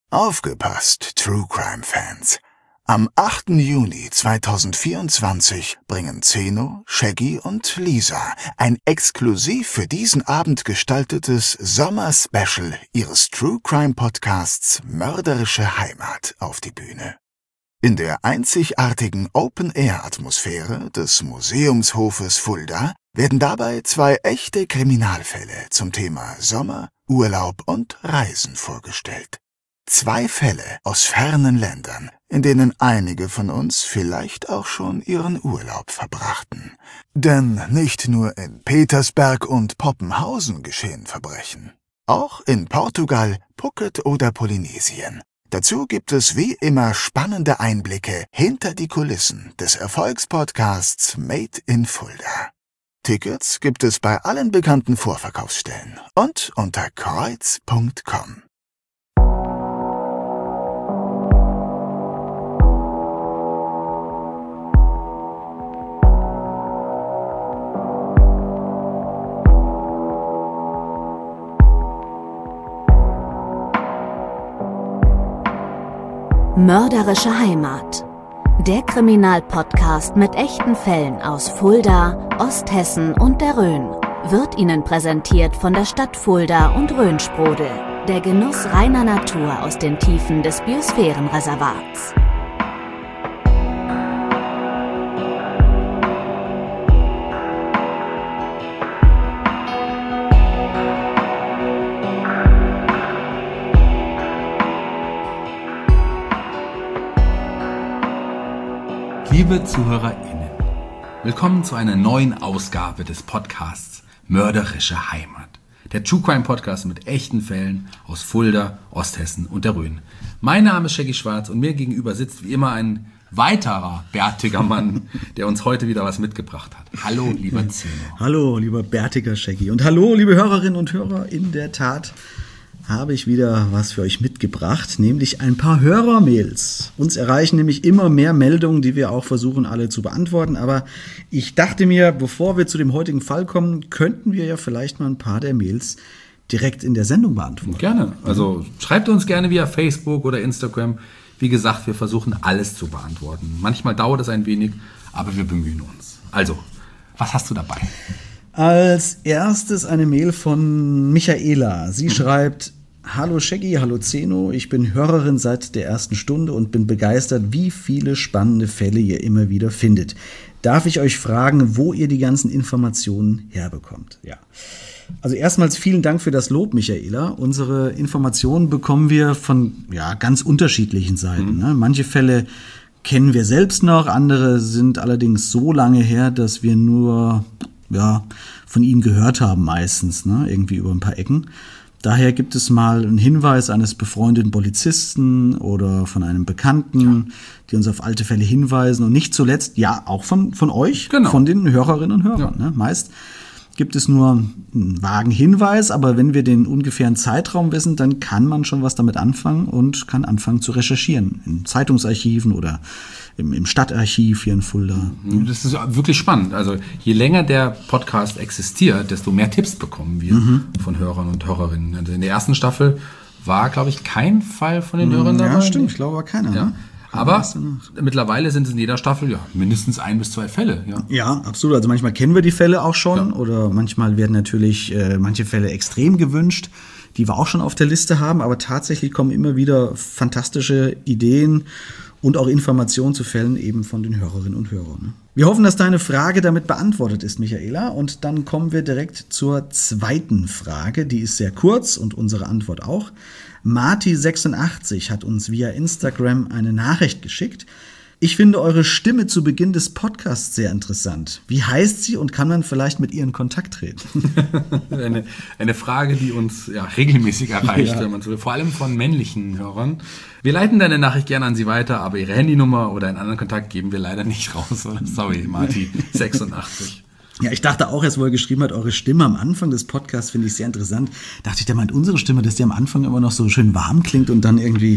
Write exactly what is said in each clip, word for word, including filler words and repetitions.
Aufgepasst, True Crime Fans! Am achten Juni zweitausendvierundzwanzig bringen Zeno, Shaggy und Lisa ein exklusiv für diesen Abend gestaltetes Sommer-Special ihres True Crime Podcasts Mörderische Heimat auf die Bühne. In der einzigartigen Open-Air-Atmosphäre des Museumshofes Fulda werden dabei zwei echte Kriminalfälle zum Thema Sommer, Urlaub und Reisen vorgestellt. Zwei Fälle aus fernen Ländern, in denen einige von uns vielleicht auch schon ihren Urlaub verbrachten. Denn nicht nur in Petersberg und Poppenhausen geschehen Verbrechen. Auch in Portugal, Phuket oder Polynesien. Dazu gibt es wie immer spannende Einblicke hinter die Kulissen des Erfolgspodcasts Made in Fulda. Tickets gibt es bei allen bekannten Vorverkaufsstellen und unter kreuz punkt com. Mörderische Heimat. Der Kriminalpodcast mit echten Fällen aus Fulda, Osthessen und der Rhön wird Ihnen präsentiert von der Stadt Fulda und Rhönsprudel. Der Genuss reiner Natur aus den Tiefen des Biosphärenreservats. Liebe ZuhörerInnen, willkommen zu einer neuen Ausgabe des Podcasts Mörderische Heimat. Der True Crime Podcast mit echten Fällen aus Fulda, Osthessen und der Rhön. Mein Name ist Shaggy Schwarz und mir gegenüber sitzt wie immer ein weiterer bärtiger Mann, der uns heute wieder was mitgebracht hat. Hallo, lieber Zeno. Hallo, lieber bärtiger Shaggy. Und hallo, liebe Hörerinnen und Hörer. In der Tat habe ich wieder was für euch mitgebracht, nämlich ein paar Hörermails. Uns erreichen nämlich immer mehr Meldungen, die wir auch versuchen, alle zu beantworten. Aber ich dachte mir, bevor wir zu dem heutigen Fall kommen, könnten wir ja vielleicht mal ein paar der Mails direkt in der Sendung beantworten. Gerne. Also schreibt uns gerne via Facebook oder Instagram. Wie gesagt, wir versuchen alles zu beantworten. Manchmal dauert es ein wenig, aber wir bemühen uns. Also, was hast du dabei? Als erstes eine Mail von Michaela. Sie schreibt: Hallo Shaggy, hallo Zeno, ich bin Hörerin seit der ersten Stunde und bin begeistert, wie viele spannende Fälle ihr immer wieder findet. Darf ich euch fragen, wo ihr die ganzen Informationen herbekommt? Ja. Also erstmals vielen Dank für das Lob, Michaela. Unsere Informationen bekommen wir von ja, ganz unterschiedlichen Seiten. Mhm. Ne? Manche Fälle kennen wir selbst noch, andere sind allerdings so lange her, dass wir nur ja, von ihnen gehört haben meistens, ne? Irgendwie über ein paar Ecken. Daher gibt es mal einen Hinweis eines befreundeten Polizisten oder von einem Bekannten, ja, die uns auf alte Fälle hinweisen und nicht zuletzt, ja, auch von, von euch, genau, von den Hörerinnen und Hörern. Ja. Ne? Meist gibt es nur einen vagen Hinweis, aber wenn wir den ungefähren Zeitraum wissen, dann kann man schon was damit anfangen und kann anfangen zu recherchieren. In Zeitungsarchiven oder im, im Stadtarchiv hier in Fulda. Das ist wirklich spannend. Also je länger der Podcast existiert, desto mehr Tipps bekommen wir mhm. von Hörern und Hörerinnen. Also in der ersten Staffel war, glaube ich, kein Fall von den Hörern dabei. Ja, stimmt. Ich glaube, war keiner. Ja. Ne? Aber mittlerweile sind es in jeder Staffel ja mindestens ein bis zwei Fälle. Ja, ja, absolut. Also manchmal kennen wir die Fälle auch schon, ja, oder manchmal werden natürlich äh, manche Fälle extrem gewünscht, die wir auch schon auf der Liste haben. Aber tatsächlich kommen immer wieder fantastische Ideen und auch Informationen zu Fällen eben von den Hörerinnen und Hörern. Wir hoffen, dass deine Frage damit beantwortet ist, Michaela. Und dann kommen wir direkt zur zweiten Frage. Die ist sehr kurz und unsere Antwort auch. Marti sechsundachtzig hat uns via Instagram eine Nachricht geschickt. Ich finde eure Stimme zu Beginn des Podcasts sehr interessant. Wie heißt sie und kann man vielleicht mit ihr in Kontakt treten? eine, eine Frage, die uns ja, regelmäßig erreicht, Ja. wenn man so will, vor allem von männlichen Hörern. Wir leiten deine Nachricht gerne an sie weiter, aber ihre Handynummer oder einen anderen Kontakt geben wir leider nicht raus. Sorry, Marti sechsundachtzig. Ja, ich dachte auch erst, wo er geschrieben hat, eure Stimme am Anfang des Podcasts finde ich sehr interessant. Dachte ich, der meint unsere Stimme, dass die am Anfang immer noch so schön warm klingt und dann irgendwie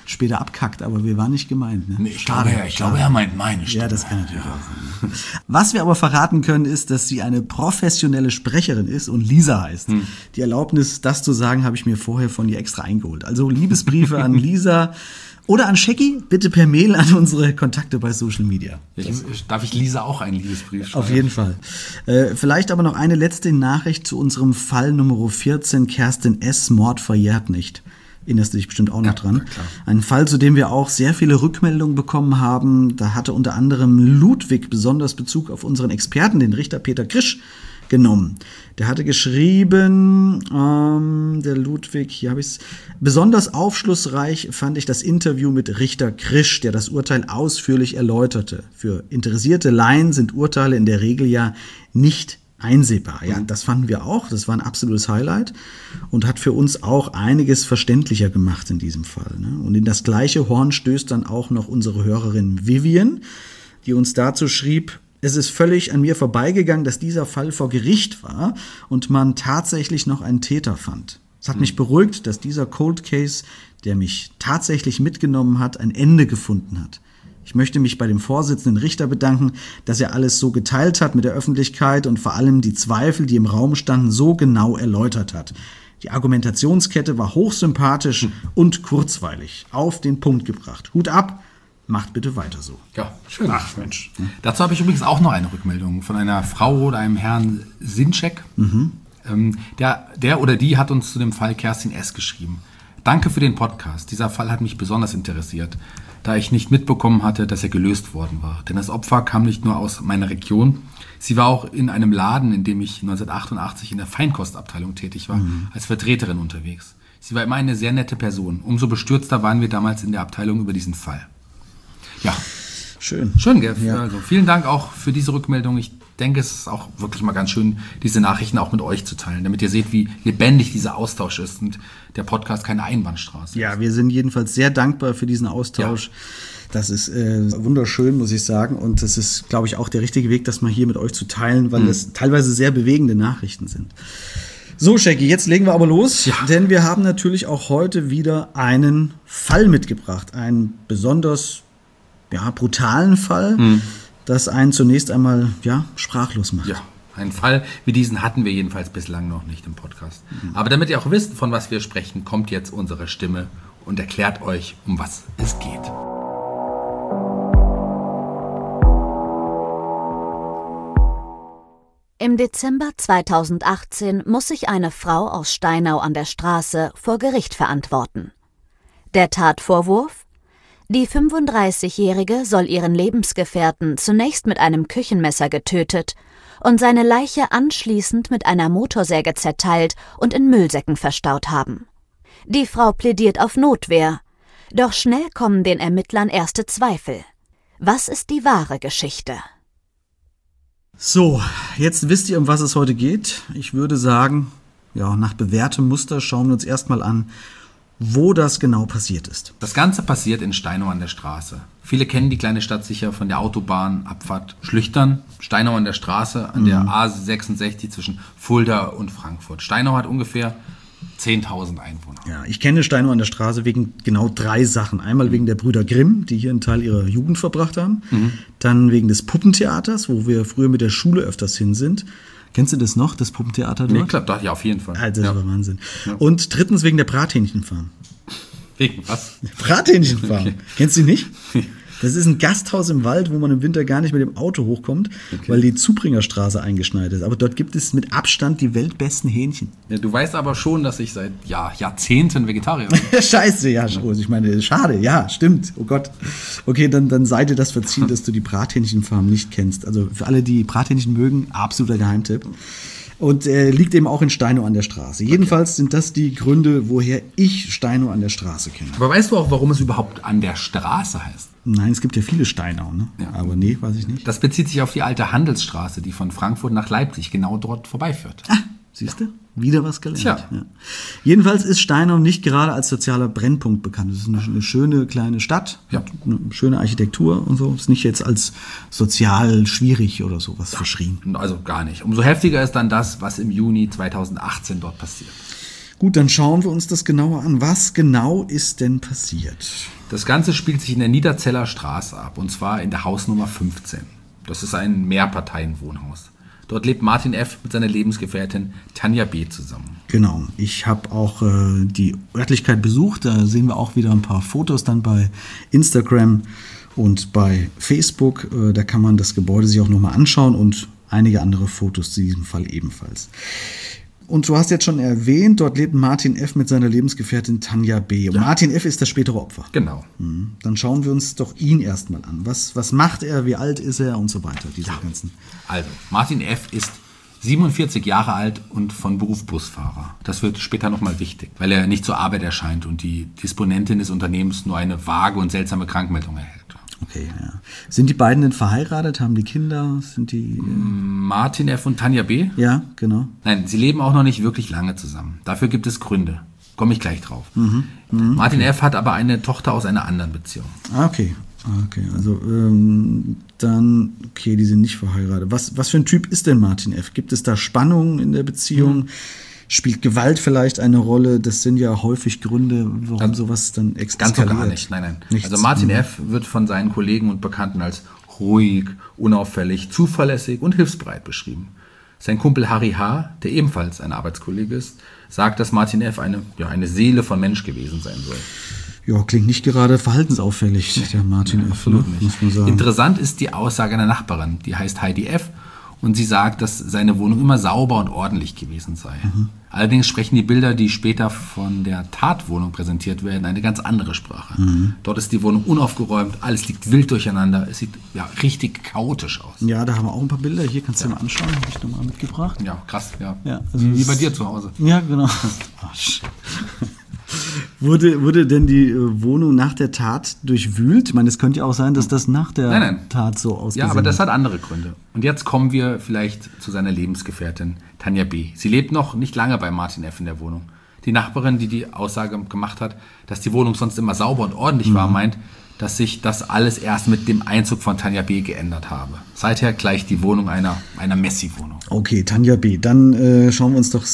später abkackt, aber wir waren nicht gemeint. Ne? Nee, ich, glaube, er, ich glaube, er meint meine Stimme. Ja, das kann natürlich ja. auch sein. Was wir aber verraten können, ist, dass sie eine professionelle Sprecherin ist und Lisa heißt. Hm. Die Erlaubnis, das zu sagen, habe ich mir vorher von ihr extra eingeholt. Also Liebesbriefe an Lisa oder an Shaggy, bitte per Mail an unsere Kontakte bei Social Media. Ich, darf ich Lisa auch einen Liebesbrief schreiben? Auf jeden Fall. Äh, vielleicht aber noch eine letzte Nachricht zu unserem Fall Nummer vierzehn, Kerstin S., Mord verjährt nicht. Erinnerst du dich bestimmt auch noch ja, dran. Klar. Ein Fall, zu dem wir auch sehr viele Rückmeldungen bekommen haben. Da hatte unter anderem Ludwig besonders Bezug auf unseren Experten, den Richter Peter Krisch, genommen. Der hatte geschrieben, ähm, der Ludwig, hier habe ich es, besonders aufschlussreich fand ich das Interview mit Richter Krisch, der das Urteil ausführlich erläuterte. Für interessierte Laien sind Urteile in der Regel ja nicht einsehbar. Ja, das fanden wir auch. Das war ein absolutes Highlight und hat für uns auch einiges verständlicher gemacht in diesem Fall. Ne? Und in das gleiche Horn stößt dann auch noch unsere Hörerin Vivian, die uns dazu schrieb: Es ist völlig an mir vorbeigegangen, dass dieser Fall vor Gericht war und man tatsächlich noch einen Täter fand. Es hat mich beruhigt, dass dieser Cold Case, der mich tatsächlich mitgenommen hat, ein Ende gefunden hat. Ich möchte mich bei dem Vorsitzenden Richter bedanken, dass er alles so geteilt hat mit der Öffentlichkeit und vor allem die Zweifel, die im Raum standen, so genau erläutert hat. Die Argumentationskette war hochsympathisch hm. und kurzweilig, auf den Punkt gebracht. Hut ab, macht bitte weiter so. Ja, schön. Ach Mensch. Hm. Dazu habe ich übrigens auch noch eine Rückmeldung von einer Frau oder einem Herrn Sinczek. Mhm. Ähm, der, der oder die hat uns zu dem Fall Kerstin S. geschrieben. Danke für den Podcast. Dieser Fall hat mich besonders interessiert, da ich nicht mitbekommen hatte, dass er gelöst worden war. Denn das Opfer kam nicht nur aus meiner Region, sie war auch in einem Laden, in dem ich neunzehnhundertachtundachtzig in der Feinkostabteilung tätig war, mhm. als Vertreterin unterwegs. Sie war immer eine sehr nette Person. Umso bestürzter waren wir damals in der Abteilung über diesen Fall. Ja, schön. Schön, gell? Ja. Also vielen Dank auch für diese Rückmeldung. Ich denke, es ist auch wirklich mal ganz schön, diese Nachrichten auch mit euch zu teilen, damit ihr seht, wie lebendig dieser Austausch ist und der Podcast keine Einbahnstraße Ja, ist. Wir sind jedenfalls sehr dankbar für diesen Austausch. Ja. Das ist äh, wunderschön, muss ich sagen. Und das ist, glaube ich, auch der richtige Weg, das mal hier mit euch zu teilen, weil mhm. das teilweise sehr bewegende Nachrichten sind. So, Shaggy, jetzt legen wir aber los, ja. denn wir haben natürlich auch heute wieder einen Fall mitgebracht. Einen besonders ja, brutalen Fall, mhm. das einen zunächst einmal ja, sprachlos macht. Ja, einen Fall wie diesen hatten wir jedenfalls bislang noch nicht im Podcast. Mhm. Aber damit ihr auch wisst, von was wir sprechen, kommt jetzt unsere Stimme und erklärt euch, um was es geht. Im Dezember zweitausendachtzehn muss sich eine Frau aus Steinau an der Straße vor Gericht verantworten. Der Tatvorwurf? Die fünfunddreißigjährige soll ihren Lebensgefährten zunächst mit einem Küchenmesser getötet und seine Leiche anschließend mit einer Motorsäge zerteilt und in Müllsäcken verstaut haben. Die Frau plädiert auf Notwehr, doch schnell kommen den Ermittlern erste Zweifel. Was ist die wahre Geschichte? So, jetzt wisst ihr, um was es heute geht. Ich würde sagen, ja, nach bewährtem Muster schauen wir uns erstmal an, wo das genau passiert ist. Das Ganze passiert in Steinau an der Straße. Viele kennen die kleine Stadt sicher von der Autobahnabfahrt Schlüchtern. Steinau an der Straße, an mhm. der A sechsundsechzig zwischen Fulda und Frankfurt. Steinau hat ungefähr zehntausend Einwohner. Ja, ich kenne Steinau an der Straße wegen genau drei Sachen. Einmal mhm. wegen der Brüder Grimm, die hier einen Teil ihrer Jugend verbracht haben. Mhm. Dann wegen des Puppentheaters, wo wir früher mit der Schule öfters hin sind. Kennst du das noch, das Puppentheater dort? Nee, klar, doch, ja, auf jeden Fall. Alter, das ja. war Wahnsinn. Ja. Und drittens wegen der Brathähnchenfarm. Wegen was? Brathähnchenfarm. Okay. Kennst du die nicht? Nee. Das ist ein Gasthaus im Wald, wo man im Winter gar nicht mit dem Auto hochkommt, okay. weil die Zubringerstraße eingeschneit ist. Aber dort gibt es mit Abstand die weltbesten Hähnchen. Ja, du weißt aber schon, dass ich seit ja, Jahrzehnten Vegetarier bin. Scheiße, ja. Ich meine, schade, ja, stimmt. Oh Gott. Okay, dann, dann sei dir das verziehen, dass du die Brathähnchenfarm nicht kennst. Also für alle, die Brathähnchen mögen, absoluter Geheimtipp. Und äh, liegt eben auch in Steinau an der Straße. Okay. Jedenfalls sind das die Gründe, woher ich Steinau an der Straße kenne. Aber weißt du auch, warum es überhaupt an der Straße heißt? Nein, es gibt ja viele Steinau, ne? Ja. Aber nee, weiß ich nicht. Das bezieht sich auf die alte Handelsstraße, die von Frankfurt nach Leipzig genau dort vorbeiführt. Ah, siehst du? Wieder was gelernt. Tja. Ja. Jedenfalls ist Steinau nicht gerade als sozialer Brennpunkt bekannt. Es ist eine, eine schöne kleine Stadt, ja. eine schöne Architektur und so. Ist nicht jetzt als sozial schwierig oder sowas ja. verschrien. Also gar nicht. Umso heftiger ist dann das, was im Juni zweitausendachtzehn dort passiert. Gut, dann schauen wir uns das genauer an. Was genau ist denn passiert? Das Ganze spielt sich in der Niederzeller Straße ab, und zwar in der Hausnummer fünfzehn. Das ist ein Mehrparteienwohnhaus. Dort lebt Martin F. mit seiner Lebensgefährtin Tanja B. zusammen. Genau, ich habe auch äh, die Örtlichkeit besucht. Da sehen wir auch wieder ein paar Fotos dann bei Instagram und bei Facebook. Äh, da kann man das Gebäude sich auch nochmal anschauen und einige andere Fotos zu diesem Fall ebenfalls. Und du hast jetzt schon erwähnt, dort lebt Martin F. mit seiner Lebensgefährtin Tanja B. Ja. Martin F. ist das spätere Opfer. Genau. Mhm. Dann schauen wir uns doch ihn erstmal an. Was, was macht er, wie alt ist er und so weiter. Diese ja. ganzen. Also, Martin F. ist siebenundvierzig Jahre alt und von Beruf Busfahrer. Das wird später nochmal wichtig, weil er nicht zur Arbeit erscheint und die Disponentin des Unternehmens nur eine vage und seltsame Krankmeldung erhält. Okay, ja. Sind die beiden denn verheiratet? Haben die Kinder? Sind die? Äh Martin F. und Tanja B.? Ja, genau. Nein, sie leben auch noch nicht wirklich lange zusammen. Dafür gibt es Gründe. Komme ich gleich drauf. Mhm. Mhm. Martin F. hat aber eine Tochter aus einer anderen Beziehung. Ah, okay. Okay, also ähm, dann, okay, die sind nicht verheiratet. Was, was für ein Typ ist denn Martin F.? Gibt es da Spannungen in der Beziehung? Mhm. Spielt Gewalt vielleicht eine Rolle? Das sind ja häufig Gründe, warum also, sowas dann eskaliert. Ganz und gar nicht, nein, nein. Nichts. Also Martin mhm. F. wird von seinen Kollegen und Bekannten als ruhig, unauffällig, zuverlässig und hilfsbereit beschrieben. Sein Kumpel Harry H., der ebenfalls ein Arbeitskollege ist, sagt, dass Martin F. eine, ja, eine Seele von Mensch gewesen sein soll. Ja, klingt nicht gerade verhaltensauffällig, der Martin ja, F. Absolut ne? nicht. Muss man sagen. Interessant ist die Aussage einer Nachbarin, die heißt Heidi F., und sie sagt, dass seine Wohnung immer sauber und ordentlich gewesen sei. Mhm. Allerdings sprechen die Bilder, die später von der Tatwohnung präsentiert werden, eine ganz andere Sprache. Mhm. Dort ist die Wohnung unaufgeräumt, alles liegt wild durcheinander, es sieht ja richtig chaotisch aus. Ja, da haben wir auch ein paar Bilder. Hier kannst du ja mal anschauen, habe ich nochmal mitgebracht. Ja, krass, ja. ja also wie, wie bei dir zu Hause. Ja, genau. Wurde, wurde denn die Wohnung nach der Tat durchwühlt? Ich meine, es könnte ja auch sein, dass das nach der nein, nein. Tat so ausgesehen Ja, aber das hat. hat andere Gründe. Und jetzt kommen wir vielleicht zu seiner Lebensgefährtin Tanja B. Sie lebt noch nicht lange bei Martin F. in der Wohnung. Die Nachbarin, die die Aussage gemacht hat, dass die Wohnung sonst immer sauber und ordentlich mhm. war, meint, dass sich das alles erst mit dem Einzug von Tanja B. geändert habe. Seither gleicht die Wohnung einer, einer Messi-Wohnung. Okay, Tanja B. Dann äh, schauen wir uns doch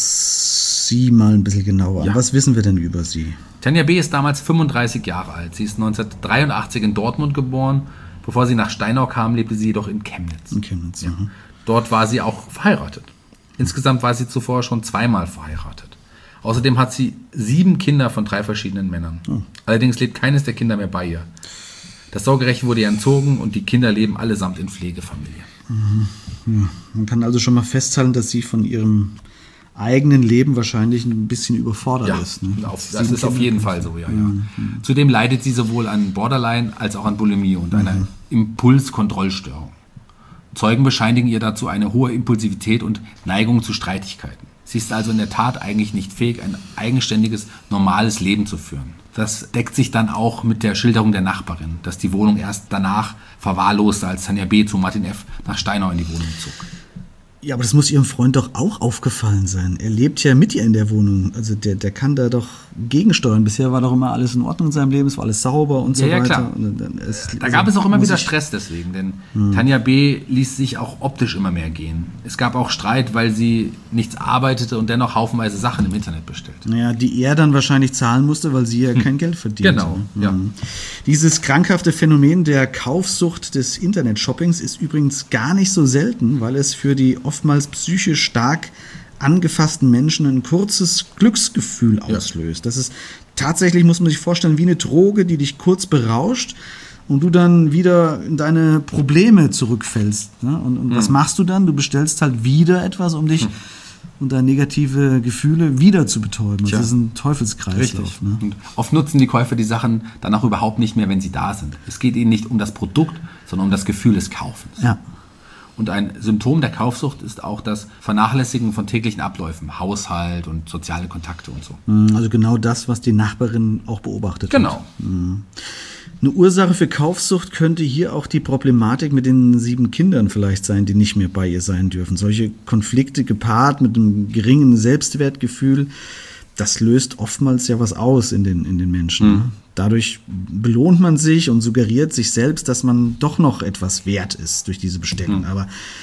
sie mal ein bisschen genauer an. Ja. Was wissen wir denn über sie? Tanja B. ist damals fünfunddreißig Jahre alt. Sie ist neunzehnhundertdreiundachtzig in Dortmund geboren. Bevor sie nach Steinau kam, lebte sie jedoch in Chemnitz. In Chemnitz, ja. Dort war sie auch verheiratet. Insgesamt war sie zuvor schon zweimal verheiratet. Außerdem hat sie sieben Kinder von drei verschiedenen Männern. Oh. Allerdings lebt keines der Kinder mehr bei ihr. Das Sorgerecht wurde ihr entzogen und die Kinder leben allesamt in Pflegefamilien. Mhm. Ja. Man kann also schon mal festhalten, dass sie von ihrem eigenen Leben wahrscheinlich ein bisschen überfordert ja, ist. Ne? Auf, das ist auf jeden Fall so, ja, ja. Mhm. Zudem leidet sie sowohl an Borderline als auch an Bulimie und mhm. einer Impulskontrollstörung. Zeugen bescheinigen ihr dazu eine hohe Impulsivität und Neigung zu Streitigkeiten. Sie ist also in der Tat eigentlich nicht fähig, ein eigenständiges, normales Leben zu führen. Das deckt sich dann auch mit der Schilderung der Nachbarin, dass die Wohnung erst danach verwahrloste, als Tanja B. zu Martin F. nach Steinau in die Wohnung zog. Ja, aber das muss Ihrem Freund doch auch aufgefallen sein. Er lebt ja mit ihr in der Wohnung. Also der, der kann da doch gegensteuern. Bisher war doch immer alles in Ordnung in seinem Leben, es war alles sauber und so ja, ja, weiter. Klar. Und dann, es, da gab es auch immer wieder Stress deswegen, denn hm. Tanja B. ließ sich auch optisch immer mehr gehen. Es gab auch Streit, weil sie nichts arbeitete und dennoch haufenweise Sachen im Internet bestellte. Naja, die er dann wahrscheinlich zahlen musste, weil sie ja hm. kein Geld verdient. Genau, hm. ja. Dieses krankhafte Phänomen der Kaufsucht des Internet-Shoppings ist übrigens gar nicht so selten, weil es für die oftmals psychisch stark angefassten Menschen ein kurzes Glücksgefühl auslöst. Ja. Das ist tatsächlich, muss man sich vorstellen, wie eine Droge, die dich kurz berauscht und du dann wieder in deine Probleme zurückfällst. Ne? Und, und mhm. was machst du dann? Du bestellst halt wieder etwas, um dich mhm. und deine negative Gefühle wieder zu betäuben. Das ist ein Teufelskreislauf. Ne? Und oft nutzen die Käufer die Sachen dann auch überhaupt nicht mehr, wenn sie da sind. Es geht ihnen nicht um das Produkt, sondern um das Gefühl des Kaufens. Ja. Und ein Symptom der Kaufsucht ist auch das Vernachlässigen von täglichen Abläufen, Haushalt und soziale Kontakte und so. Also genau das, was die Nachbarin auch beobachtet genau. hat. Genau. Eine Ursache für Kaufsucht könnte hier auch die Problematik mit den sieben Kindern vielleicht sein, die nicht mehr bei ihr sein dürfen. Solche Konflikte gepaart mit einem geringen Selbstwertgefühl, das löst oftmals ja was aus in den, in den Menschen. Mhm. Dadurch belohnt man sich und suggeriert sich selbst, dass man doch noch etwas wert ist durch diese Bestellung. Mhm. Aber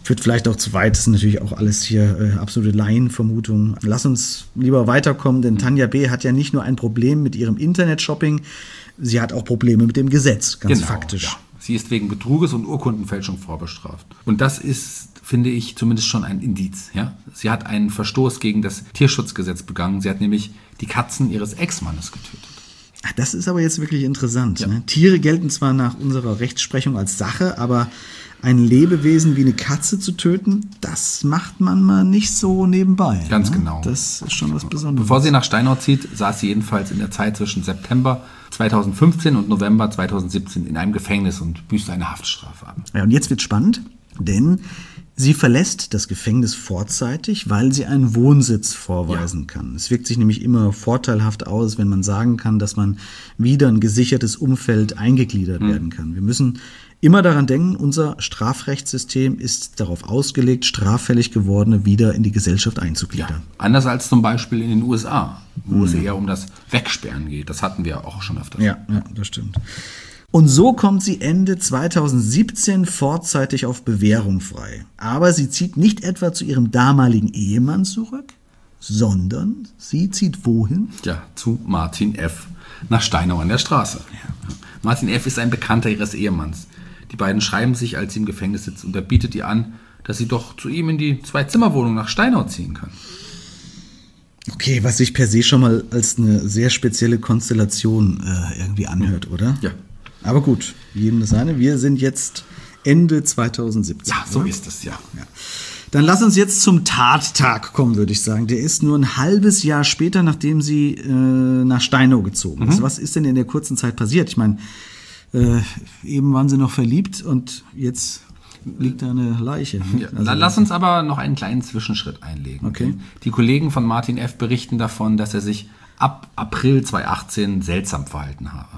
Führt vielleicht auch zu weit, das ist natürlich auch alles hier äh, absolute Laienvermutung. Lass uns lieber weiterkommen, denn Tanja B. hat ja nicht nur ein Problem mit ihrem Internet-Shopping, sie hat auch Probleme mit dem Gesetz, ganz genau, faktisch. Ja. Sie ist wegen Betruges und Urkundenfälschung vorbestraft. Und das ist, finde ich, zumindest schon ein Indiz. Ja? Sie hat einen Verstoß gegen das Tierschutzgesetz begangen. Sie hat nämlich die Katzen ihres Ex-Mannes getötet. Ach, das ist aber jetzt wirklich interessant. Ja. Ne? Tiere gelten zwar nach unserer Rechtsprechung als Sache, aber ein Lebewesen wie eine Katze zu töten, das macht man mal nicht so nebenbei. Ganz ne? genau. Das ist schon was Besonderes. Bevor sie nach Steinau zieht, saß sie jedenfalls in der Zeit zwischen September zweitausendfünfzehn und November zweitausendsiebzehn in einem Gefängnis und büßt eine Haftstrafe ab. Ja, und jetzt wird spannend, denn sie verlässt das Gefängnis vorzeitig, weil sie einen Wohnsitz vorweisen ja. kann. Es wirkt sich nämlich immer vorteilhaft aus, wenn man sagen kann, dass man wieder ein gesichertes Umfeld eingegliedert mhm. werden kann. Wir müssen immer daran denken, unser Strafrechtssystem ist darauf ausgelegt, straffällig Gewordene wieder in die Gesellschaft einzugliedern. Ja, anders als zum Beispiel in den U S A, wo mhm. es eher um das Wegsperren geht. Das hatten wir auch schon öfter. Ja, ja, das stimmt. Und so kommt sie Ende zweitausendsiebzehn vorzeitig auf Bewährung frei. Aber sie zieht nicht etwa zu ihrem damaligen Ehemann zurück, sondern sie zieht wohin? Ja, zu Martin F. nach Steinau an der Straße. Ja. Martin F. ist ein Bekannter ihres Ehemanns. Die beiden schreiben sich, als sie im Gefängnis sitzt, und er bietet ihr an, dass sie doch zu ihm in die Zwei-Zimmer-Wohnung nach Steinau ziehen kann. Okay, was sich per se schon mal als eine sehr spezielle Konstellation äh, irgendwie anhört, oder? Ja. Aber gut, jedem das seine. Wir sind jetzt Ende zweitausendsiebzehn. Ja, so oder? ist es, ja. ja. Dann lass uns jetzt zum Tattag kommen, würde ich sagen. Der ist nur ein halbes Jahr später, nachdem sie äh, nach Steinau gezogen ist. Mhm. Was ist denn in der kurzen Zeit passiert? Ich meine, äh, eben waren sie noch verliebt und jetzt liegt da eine Leiche. Ja, also, lass uns aber noch einen kleinen Zwischenschritt einlegen. Okay. Die Kollegen von Martin F. berichten davon, dass er sich ab April zweitausendachtzehn seltsam verhalten habe.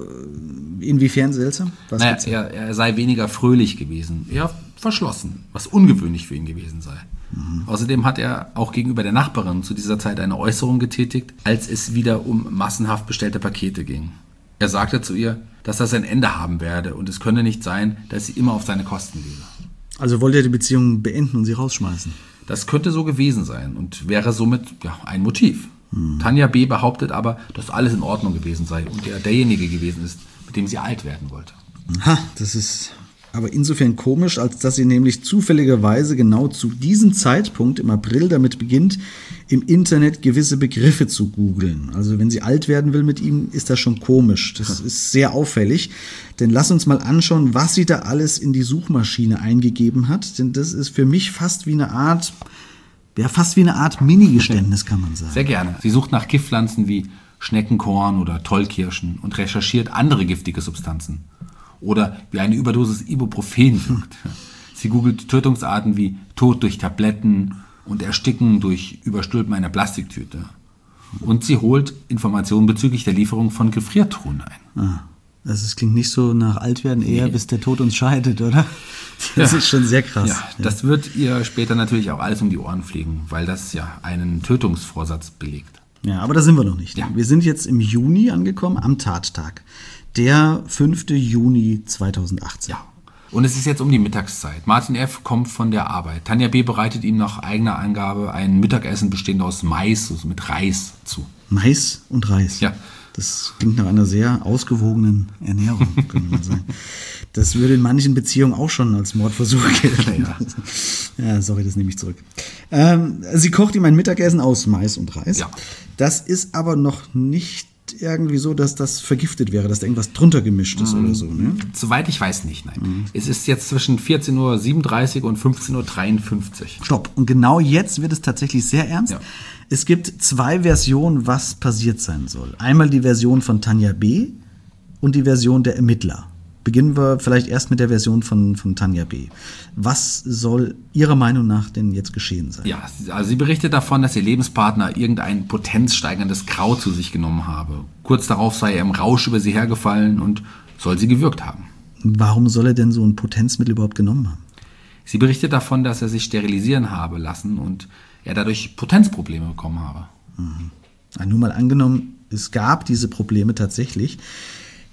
Inwiefern seltsam? Was naja, er, er sei weniger fröhlich gewesen, eher verschlossen, was ungewöhnlich für ihn gewesen sei. Mhm. Außerdem hat er auch gegenüber der Nachbarin zu dieser Zeit eine Äußerung getätigt, als es wieder um massenhaft bestellte Pakete ging. Er sagte zu ihr, dass das ein Ende haben werde und es könne nicht sein, dass sie immer auf seine Kosten lebe. Also wollte er die Beziehung beenden und sie rausschmeißen? Das könnte so gewesen sein und wäre somit ja, ein Motiv. Hm. Tanja B. behauptet aber, dass alles in Ordnung gewesen sei und er derjenige gewesen ist, mit dem sie alt werden wollte. Ha, das ist aber insofern komisch, als dass sie nämlich zufälligerweise genau zu diesem Zeitpunkt im April damit beginnt, im Internet gewisse Begriffe zu googeln. Also wenn sie alt werden will mit ihm, ist das schon komisch. Das ist sehr auffällig. Denn lass uns mal anschauen, was sie da alles in die Suchmaschine eingegeben hat. Denn das ist für mich fast wie eine Art, ja, fast wie eine Art Mini-Geständnis, kann man sagen. Sehr gerne. Sie sucht nach Giftpflanzen wie Schneckenkorn oder Tollkirschen und recherchiert andere giftige Substanzen. Oder wie eine Überdosis Ibuprofen wirkt. Sie googelt Tötungsarten wie Tod durch Tabletten und Ersticken durch Überstülpen einer Plastiktüte. Und sie holt Informationen bezüglich der Lieferung von Gefriertruhen ein. Ah, also es klingt nicht so nach Altwerden, eher nee. bis der Tod uns scheidet, oder? Das ja. ist schon sehr krass. Ja, ja, das wird ihr später natürlich auch alles um die Ohren fliegen, weil das ja einen Tötungsvorsatz belegt. Ja, aber da sind wir noch nicht. Ja. Wir sind jetzt im Juni angekommen, am Tattag. Der fünfte Juni zweitausendachtzehn. Ja. Und es ist jetzt um die Mittagszeit. Martin F. kommt von der Arbeit. Tanja B. bereitet ihm nach eigener Angabe ein Mittagessen bestehend aus Mais also mit Reis zu. Mais und Reis? Ja. Das klingt nach einer sehr ausgewogenen Ernährung, könnte man sagen. Das würde in manchen Beziehungen auch schon als Mordversuch gelten. Ja. ja, sorry, das nehme ich zurück. Ähm, sie kocht ihm ein Mittagessen aus Mais und Reis. Ja. Das ist aber noch nicht irgendwie so, dass das vergiftet wäre, dass da irgendwas drunter gemischt ist mm. oder so. Ne? Soweit ich weiß nicht, nein. Mm. Es ist jetzt zwischen vierzehn Uhr siebenunddreißig und fünfzehn Uhr dreiundfünfzig. Stopp. Und genau jetzt wird es tatsächlich sehr ernst. Ja. Es gibt zwei Versionen, was passiert sein soll. Einmal die Version von Tanja B. und die Version der Ermittler. Beginnen wir vielleicht erst mit der Version von, von Tanja B. Was soll Ihrer Meinung nach denn jetzt geschehen sein? Ja, also sie berichtet davon, dass ihr Lebenspartner irgendein potenzsteigerndes Kraut zu sich genommen habe. Kurz darauf sei er im Rausch über sie hergefallen und soll sie gewürgt haben. Warum soll er denn so ein Potenzmittel überhaupt genommen haben? Sie berichtet davon, dass er sich sterilisieren habe lassen und er dadurch Potenzprobleme bekommen habe. Mhm. Ja, nur mal angenommen, es gab diese Probleme tatsächlich.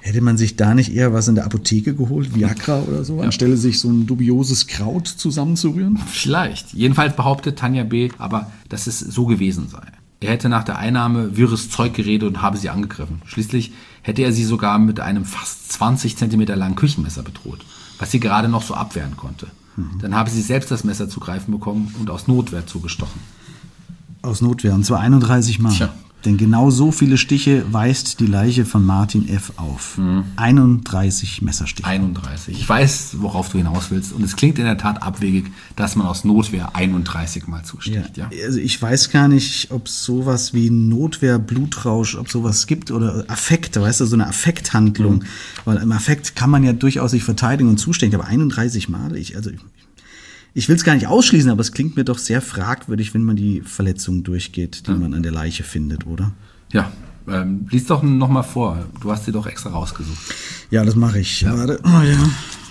Hätte man sich da nicht eher was in der Apotheke geholt, Viagra oder so, ja. anstelle sich so ein dubioses Kraut zusammenzurühren? Vielleicht. Jedenfalls behauptet Tanja B., aber dass es so gewesen sei. Er hätte nach der Einnahme wirres Zeug geredet und habe sie angegriffen. Schließlich hätte er sie sogar mit einem fast zwanzig Zentimeter langen Küchenmesser bedroht, was sie gerade noch so abwehren konnte. Mhm. Dann habe sie selbst das Messer zu greifen bekommen und aus Notwehr zugestochen. Aus Notwehr, und zwar einunddreißig Mal. Tja. Denn genau so viele Stiche weist die Leiche von Martin F. auf. Mhm. einunddreißig Messerstiche. einunddreißig. Ich weiß, worauf du hinaus willst. Und es klingt in der Tat abwegig, dass man aus Notwehr einunddreißig Mal zusticht. Ja. Ja. Also ich weiß gar nicht, ob es sowas wie Notwehr, Blutrausch, ob sowas gibt oder Affekt, weißt du, so eine Affekthandlung. Mhm. Weil im Affekt kann man ja durchaus sich verteidigen und zustechen. Aber einunddreißig Mal, ich, also ich will es gar nicht ausschließen, aber es klingt mir doch sehr fragwürdig, wenn man die Verletzungen durchgeht, die ja. man an der Leiche findet, oder? Ja, ähm, lies doch noch mal vor. Du hast sie doch extra rausgesucht. Ja, das mache ich. Ja. Warte. Oh, ja.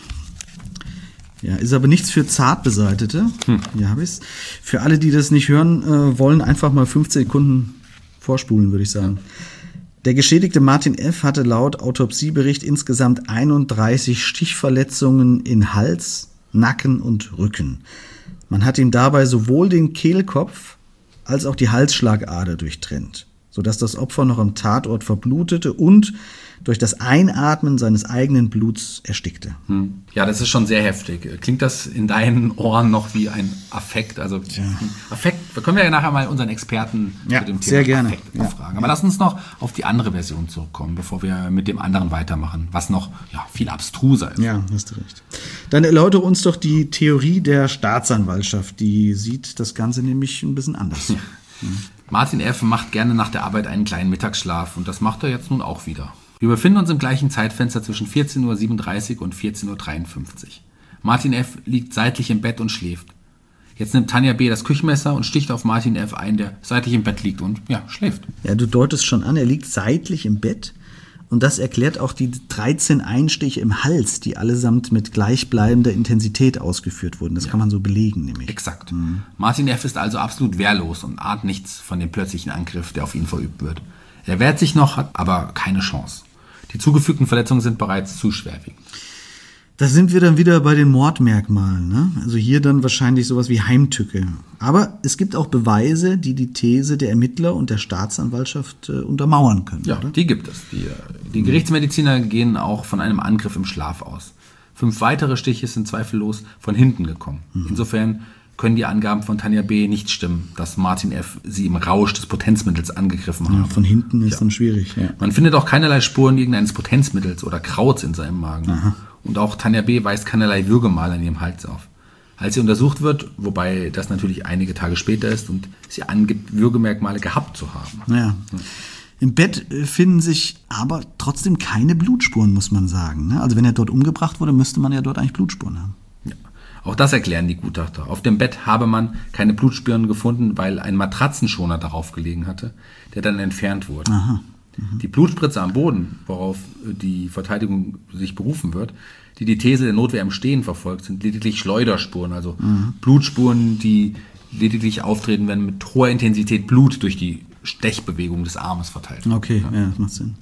ja, ist aber nichts für Zartbeseitete. Hm. Hier habe ich es. Für alle, die das nicht hören äh, wollen, einfach mal fünfzehn Sekunden vorspulen, würde ich sagen. Der geschädigte Martin F. hatte laut Autopsiebericht insgesamt einunddreißig Stichverletzungen in Hals, Nacken und Rücken. Man hat ihm dabei sowohl den Kehlkopf als auch die Halsschlagader durchtrennt, sodass das Opfer noch am Tatort verblutete und durch das Einatmen seines eigenen Bluts erstickte. Hm. Ja, das ist schon sehr heftig. Klingt das in deinen Ohren noch wie ein Affekt? Also ja. Affekt, da können wir ja nachher mal unseren Experten ja, zu dem Thema sehr gerne. Affekt befragen. Ja. Aber lass uns noch auf die andere Version zurückkommen, bevor wir mit dem anderen weitermachen, was noch ja, viel abstruser ist. Ja, hast du recht. Dann erläutere uns doch die Theorie der Staatsanwaltschaft. Die sieht das Ganze nämlich ein bisschen anders. Ja. Hm. Martin F. macht gerne nach der Arbeit einen kleinen Mittagsschlaf und das macht er jetzt nun auch wieder. Wir befinden uns im gleichen Zeitfenster zwischen vierzehn Uhr siebenunddreißig und vierzehn Uhr dreiundfünfzig. Martin F. liegt seitlich im Bett und schläft. Jetzt nimmt Tanja B. das Küchenmesser und sticht auf Martin F. ein, der seitlich im Bett liegt und ja, schläft. Ja, du deutest schon an, er liegt seitlich im Bett. Und das erklärt auch die dreizehn Einstiche im Hals, die allesamt mit gleichbleibender Intensität ausgeführt wurden. Das ja. kann man so belegen, nämlich. Exakt. Mhm. Martin F. ist also absolut wehrlos und ahnt nichts von dem plötzlichen Angriff, der auf ihn verübt wird. Er wehrt sich noch, hat aber keine Chance. Die zugefügten Verletzungen sind bereits zu schwerwiegend. Da sind wir dann wieder bei den Mordmerkmalen, ne? Also hier dann wahrscheinlich sowas wie Heimtücke. Aber es gibt auch Beweise, die die These der Ermittler und der Staatsanwaltschaft äh, untermauern können. Ja, oder? Die gibt es. Die, die Gerichtsmediziner gehen auch von einem Angriff im Schlaf aus. Fünf weitere Stiche sind zweifellos von hinten gekommen. Mhm. Insofern können die Angaben von Tanja B. nicht stimmen, dass Martin F. sie im Rausch des Potenzmittels angegriffen hat. Ja, von hinten ist ja. dann schwierig. Ja. Man findet auch keinerlei Spuren irgendeines Potenzmittels oder Krauts in seinem Magen. Aha. Und auch Tanja B. weist keinerlei Würgemale an ihrem Hals auf. Als sie untersucht wird, wobei das natürlich einige Tage später ist und sie angibt, Würgemerkmale gehabt zu haben. Ja. Ja. Im Bett finden sich aber trotzdem keine Blutspuren, muss man sagen. Also wenn er dort umgebracht wurde, müsste man ja dort eigentlich Blutspuren haben. Ja. Auch das erklären die Gutachter. Auf dem Bett habe man keine Blutspuren gefunden, weil ein Matratzenschoner darauf gelegen hatte, der dann entfernt wurde. Aha. Mhm. Die Blutspritze am Boden, worauf die Verteidigung sich berufen wird, die die These der Notwehr im Stehen verfolgt, sind lediglich Schleuderspuren, also mhm. Blutspuren, die lediglich auftreten, wenn mit hoher Intensität Blut durch die Stechbewegung des Armes verteilt wird. Okay, ja, ja das macht Sinn.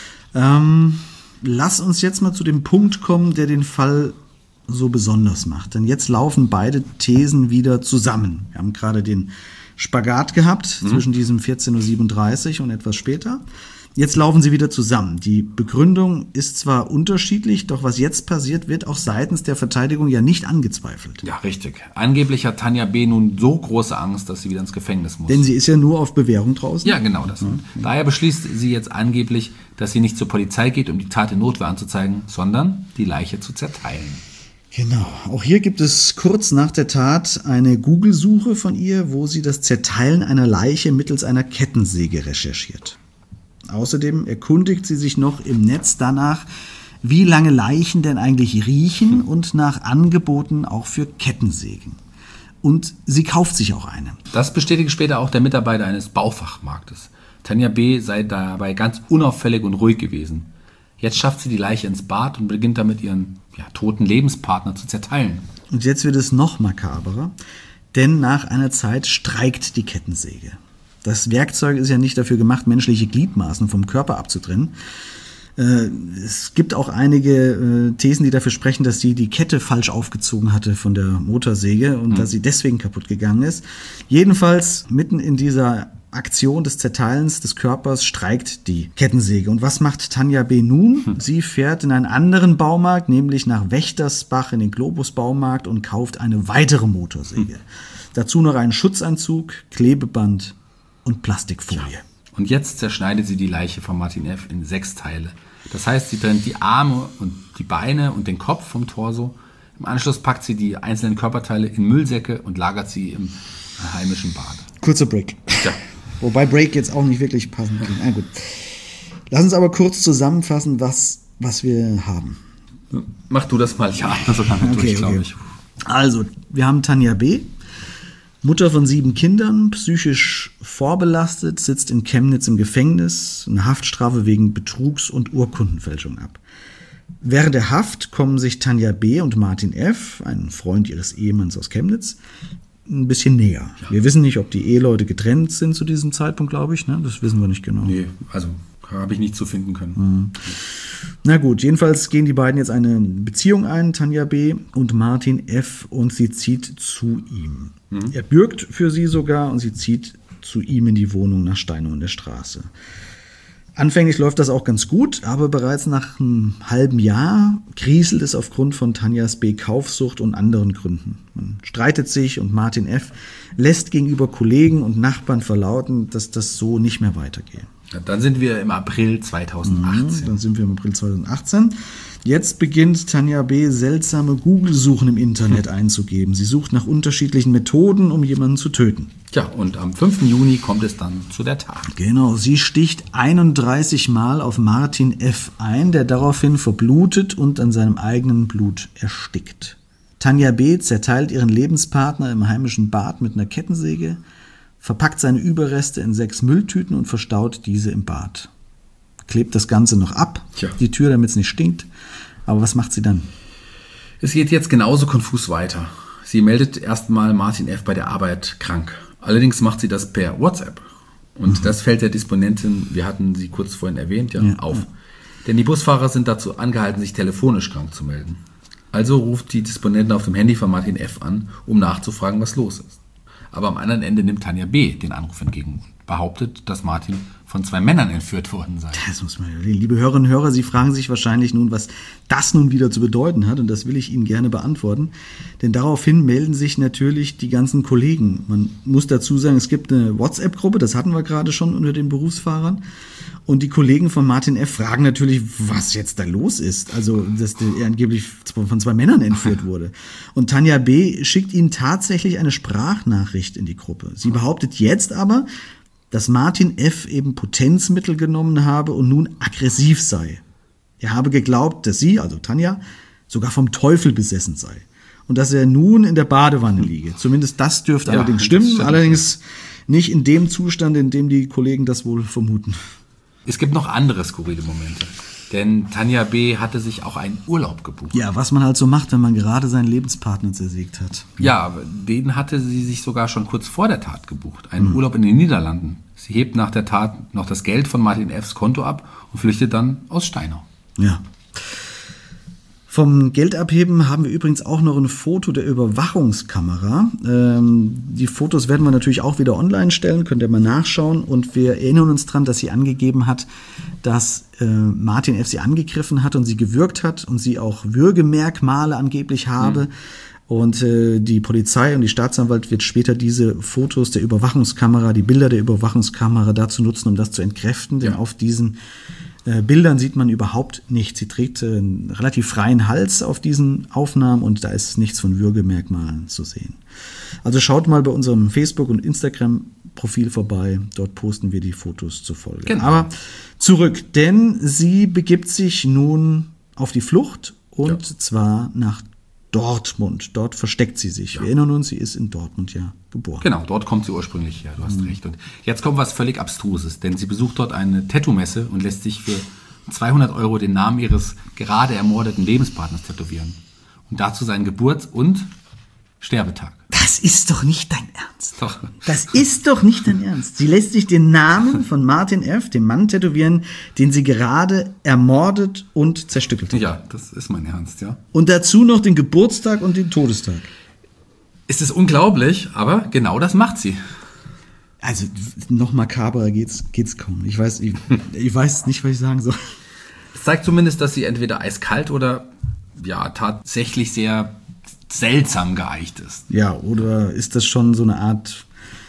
Ähm, lass uns jetzt mal zu dem Punkt kommen, der den Fall so besonders macht. Denn jetzt laufen beide Thesen wieder zusammen. Wir haben gerade den Spagat gehabt mhm. zwischen diesem vierzehn Uhr siebenunddreißig und etwas später. Jetzt laufen sie wieder zusammen. Die Begründung ist zwar unterschiedlich, doch was jetzt passiert, wird auch seitens der Verteidigung ja nicht angezweifelt. Ja, richtig. Angeblich hat Tanja B. nun so große Angst, dass sie wieder ins Gefängnis muss. Denn sie ist ja nur auf Bewährung draußen. Ja, genau das. Mhm. Daher beschließt sie jetzt angeblich, dass sie nicht zur Polizei geht, um die Tat in Notwehr anzuzeigen, sondern die Leiche zu zerteilen. Genau. Auch hier gibt es kurz nach der Tat eine Google-Suche von ihr, wo sie das Zerteilen einer Leiche mittels einer Kettensäge recherchiert. Außerdem erkundigt sie sich noch im Netz danach, wie lange Leichen denn eigentlich riechen und nach Angeboten auch für Kettensägen. Und sie kauft sich auch eine. Das bestätigt später auch der Mitarbeiter eines Baufachmarktes. Tanja B. sei dabei ganz unauffällig und ruhig gewesen. Jetzt schafft sie die Leiche ins Bad und beginnt damit, ihren ja, toten Lebenspartner zu zerteilen. Und jetzt wird es noch makaberer, denn nach einer Zeit streikt die Kettensäge. Das Werkzeug ist ja nicht dafür gemacht, menschliche Gliedmaßen vom Körper abzutrennen. Äh, es gibt auch einige äh, Thesen, die dafür sprechen, dass sie die Kette falsch aufgezogen hatte von der Motorsäge und mhm. dass sie deswegen kaputt gegangen ist. Jedenfalls mitten in dieser Aktion des Zerteilens des Körpers streikt die Kettensäge. Und was macht Tanja B. nun? Hm. Sie fährt in einen anderen Baumarkt, nämlich nach Wächtersbach in den Globus-Baumarkt und kauft eine weitere Motorsäge. Hm. Dazu noch einen Schutzanzug, Klebeband und Plastikfolie. Ja. Und jetzt zerschneidet sie die Leiche von Martin F. in sechs Teile. Das heißt, sie trennt die Arme und die Beine und den Kopf vom Torso. Im Anschluss packt sie die einzelnen Körperteile in Müllsäcke und lagert sie im heimischen Bad. Kurzer Break. Ja. Wobei Break jetzt auch nicht wirklich passend klingt. Na gut. Lass uns aber kurz zusammenfassen, was, was wir haben. Mach du das mal. Ich atme so lange okay, durch, glaube okay. ich. Also, wir haben Tanja B., Mutter von sieben Kindern, psychisch vorbelastet, sitzt in Chemnitz im Gefängnis, eine Haftstrafe wegen Betrugs- und Urkundenfälschung ab. Während der Haft kommen sich Tanja B. und Martin F., ein Freund ihres Ehemanns aus Chemnitz, ein bisschen näher. Ja. Wir wissen nicht, ob die Eheleute getrennt sind zu diesem Zeitpunkt, glaube ich. Ne? Das wissen wir nicht genau. Nee, also habe ich nicht zu finden können. Mhm. Na gut, jedenfalls gehen die beiden jetzt eine Beziehung ein, Tanja B. und Martin F. und sie zieht zu ihm. Mhm. Er bürgt für sie sogar und sie zieht zu ihm in die Wohnung nach Steinau in der Straße. Anfänglich läuft das auch ganz gut, aber bereits nach einem halben Jahr kriselt es aufgrund von Tanjas B. Kaufsucht und anderen Gründen. Man streitet sich und Martin F. lässt gegenüber Kollegen und Nachbarn verlauten, dass das so nicht mehr weitergeht. Ja, dann sind wir im April zweitausendachtzehn. Mhm, dann sind wir im April zweitausendachtzehn. Jetzt beginnt Tanja B. seltsame Google-Suchen im Internet einzugeben. Sie sucht nach unterschiedlichen Methoden, um jemanden zu töten. Ja, und am fünften Juni kommt es dann zu der Tat. Genau, sie sticht einunddreißig Mal auf Martin F. ein, der daraufhin verblutet und an seinem eigenen Blut erstickt. Tanja B. zerteilt ihren Lebenspartner im heimischen Bad mit einer Kettensäge, verpackt seine Überreste in sechs Mülltüten und verstaut diese im Bad. Klebt das Ganze noch ab, Tja. die Tür, damit es nicht stinkt. Aber was macht sie dann? Es geht jetzt genauso konfus weiter. Sie meldet erstmal Martin F. bei der Arbeit krank. Allerdings macht sie das per WhatsApp. Und mhm. das fällt der Disponentin, wir hatten sie kurz vorhin erwähnt, ja, ja auf. Ja. Denn die Busfahrer sind dazu angehalten, sich telefonisch krank zu melden. Also ruft die Disponentin auf dem Handy von Martin F. an, um nachzufragen, was los ist. Aber am anderen Ende nimmt Tanja B. den Anruf entgegen und behauptet, dass Martin von zwei Männern entführt worden sei. Das muss man überlegen. Liebe Hörerinnen und Hörer, Sie fragen sich wahrscheinlich nun, was das nun wieder zu bedeuten hat. Und das will ich Ihnen gerne beantworten. Denn daraufhin melden sich natürlich die ganzen Kollegen. Man muss dazu sagen, es gibt eine WhatsApp-Gruppe, das hatten wir gerade schon unter den Berufsfahrern. Und die Kollegen von Martin F. fragen natürlich, was jetzt da los ist. Also, dass der angeblich von zwei Männern entführt wurde. Und Tanja B. schickt ihnen tatsächlich eine Sprachnachricht in die Gruppe. Sie behauptet jetzt aber, dass Martin F. eben Potenzmittel genommen habe und nun aggressiv sei. Er habe geglaubt, dass sie, also Tanja, sogar vom Teufel besessen sei. Und dass er nun in der Badewanne liege. Zumindest das dürfte ja, allerdings stimmen. Stimmt. Allerdings nicht in dem Zustand, in dem die Kollegen das wohl vermuten. Es gibt noch andere skurrile Momente. Denn Tanja B. hatte sich auch einen Urlaub gebucht. Ja, was man halt so macht, wenn man gerade seinen Lebenspartner zersägt hat. Ja, aber den hatte sie sich sogar schon kurz vor der Tat gebucht. Einen mhm. Urlaub in den Niederlanden. Sie hebt nach der Tat noch das Geld von Martin F.'s Konto ab und flüchtet dann aus Steinau. Ja. Vom Geldabheben haben wir übrigens auch noch ein Foto der Überwachungskamera. Ähm, die Fotos werden wir natürlich auch wieder online stellen, könnt ihr mal nachschauen. Und wir erinnern uns dran, dass sie angegeben hat, dass äh, Martin F. sie angegriffen hat und sie gewürgt hat und sie auch Würgemerkmale angeblich habe. Mhm. Und äh, die Polizei und die Staatsanwalt wird später diese Fotos der Überwachungskamera, die Bilder der Überwachungskamera dazu nutzen, um das zu entkräften. Denn ja. auf diesen äh, Bildern sieht man überhaupt nichts. Sie trägt äh, einen relativ freien Hals auf diesen Aufnahmen und da ist nichts von Würgemerkmalen zu sehen. Also schaut mal bei unserem Facebook- und Instagram-Profil vorbei. Dort posten wir die Fotos zur Folge. Genau. Aber zurück, denn sie begibt sich nun auf die Flucht und ja. zwar nach Dortmund. Dort versteckt sie sich. Ja. Wir erinnern uns, sie ist in Dortmund ja geboren. Genau, dort kommt sie ursprünglich her, du hast mhm. recht. Und jetzt kommt was völlig Abstruses, denn sie besucht dort eine Tattoo-Messe und lässt sich für zweihundert Euro den Namen ihres gerade ermordeten Lebenspartners tätowieren. Und dazu seinen Geburts- und Sterbetag. Das ist doch nicht dein Ernst. Doch. Das ist doch nicht dein Ernst. Sie lässt sich den Namen von Martin F., dem Mann, tätowieren, den sie gerade ermordet und zerstückelt hat. Ja, das ist mein Ernst, ja. Und dazu noch den Geburtstag und den Todestag. Es ist unglaublich, aber genau das macht sie. Also noch makaberer geht's, geht's kaum. Ich weiß, ich, ich weiß nicht, was ich sagen soll. Es zeigt zumindest, dass sie entweder eiskalt oder ja tatsächlich sehr seltsam geeicht ist. Ja, oder ist das schon so eine Art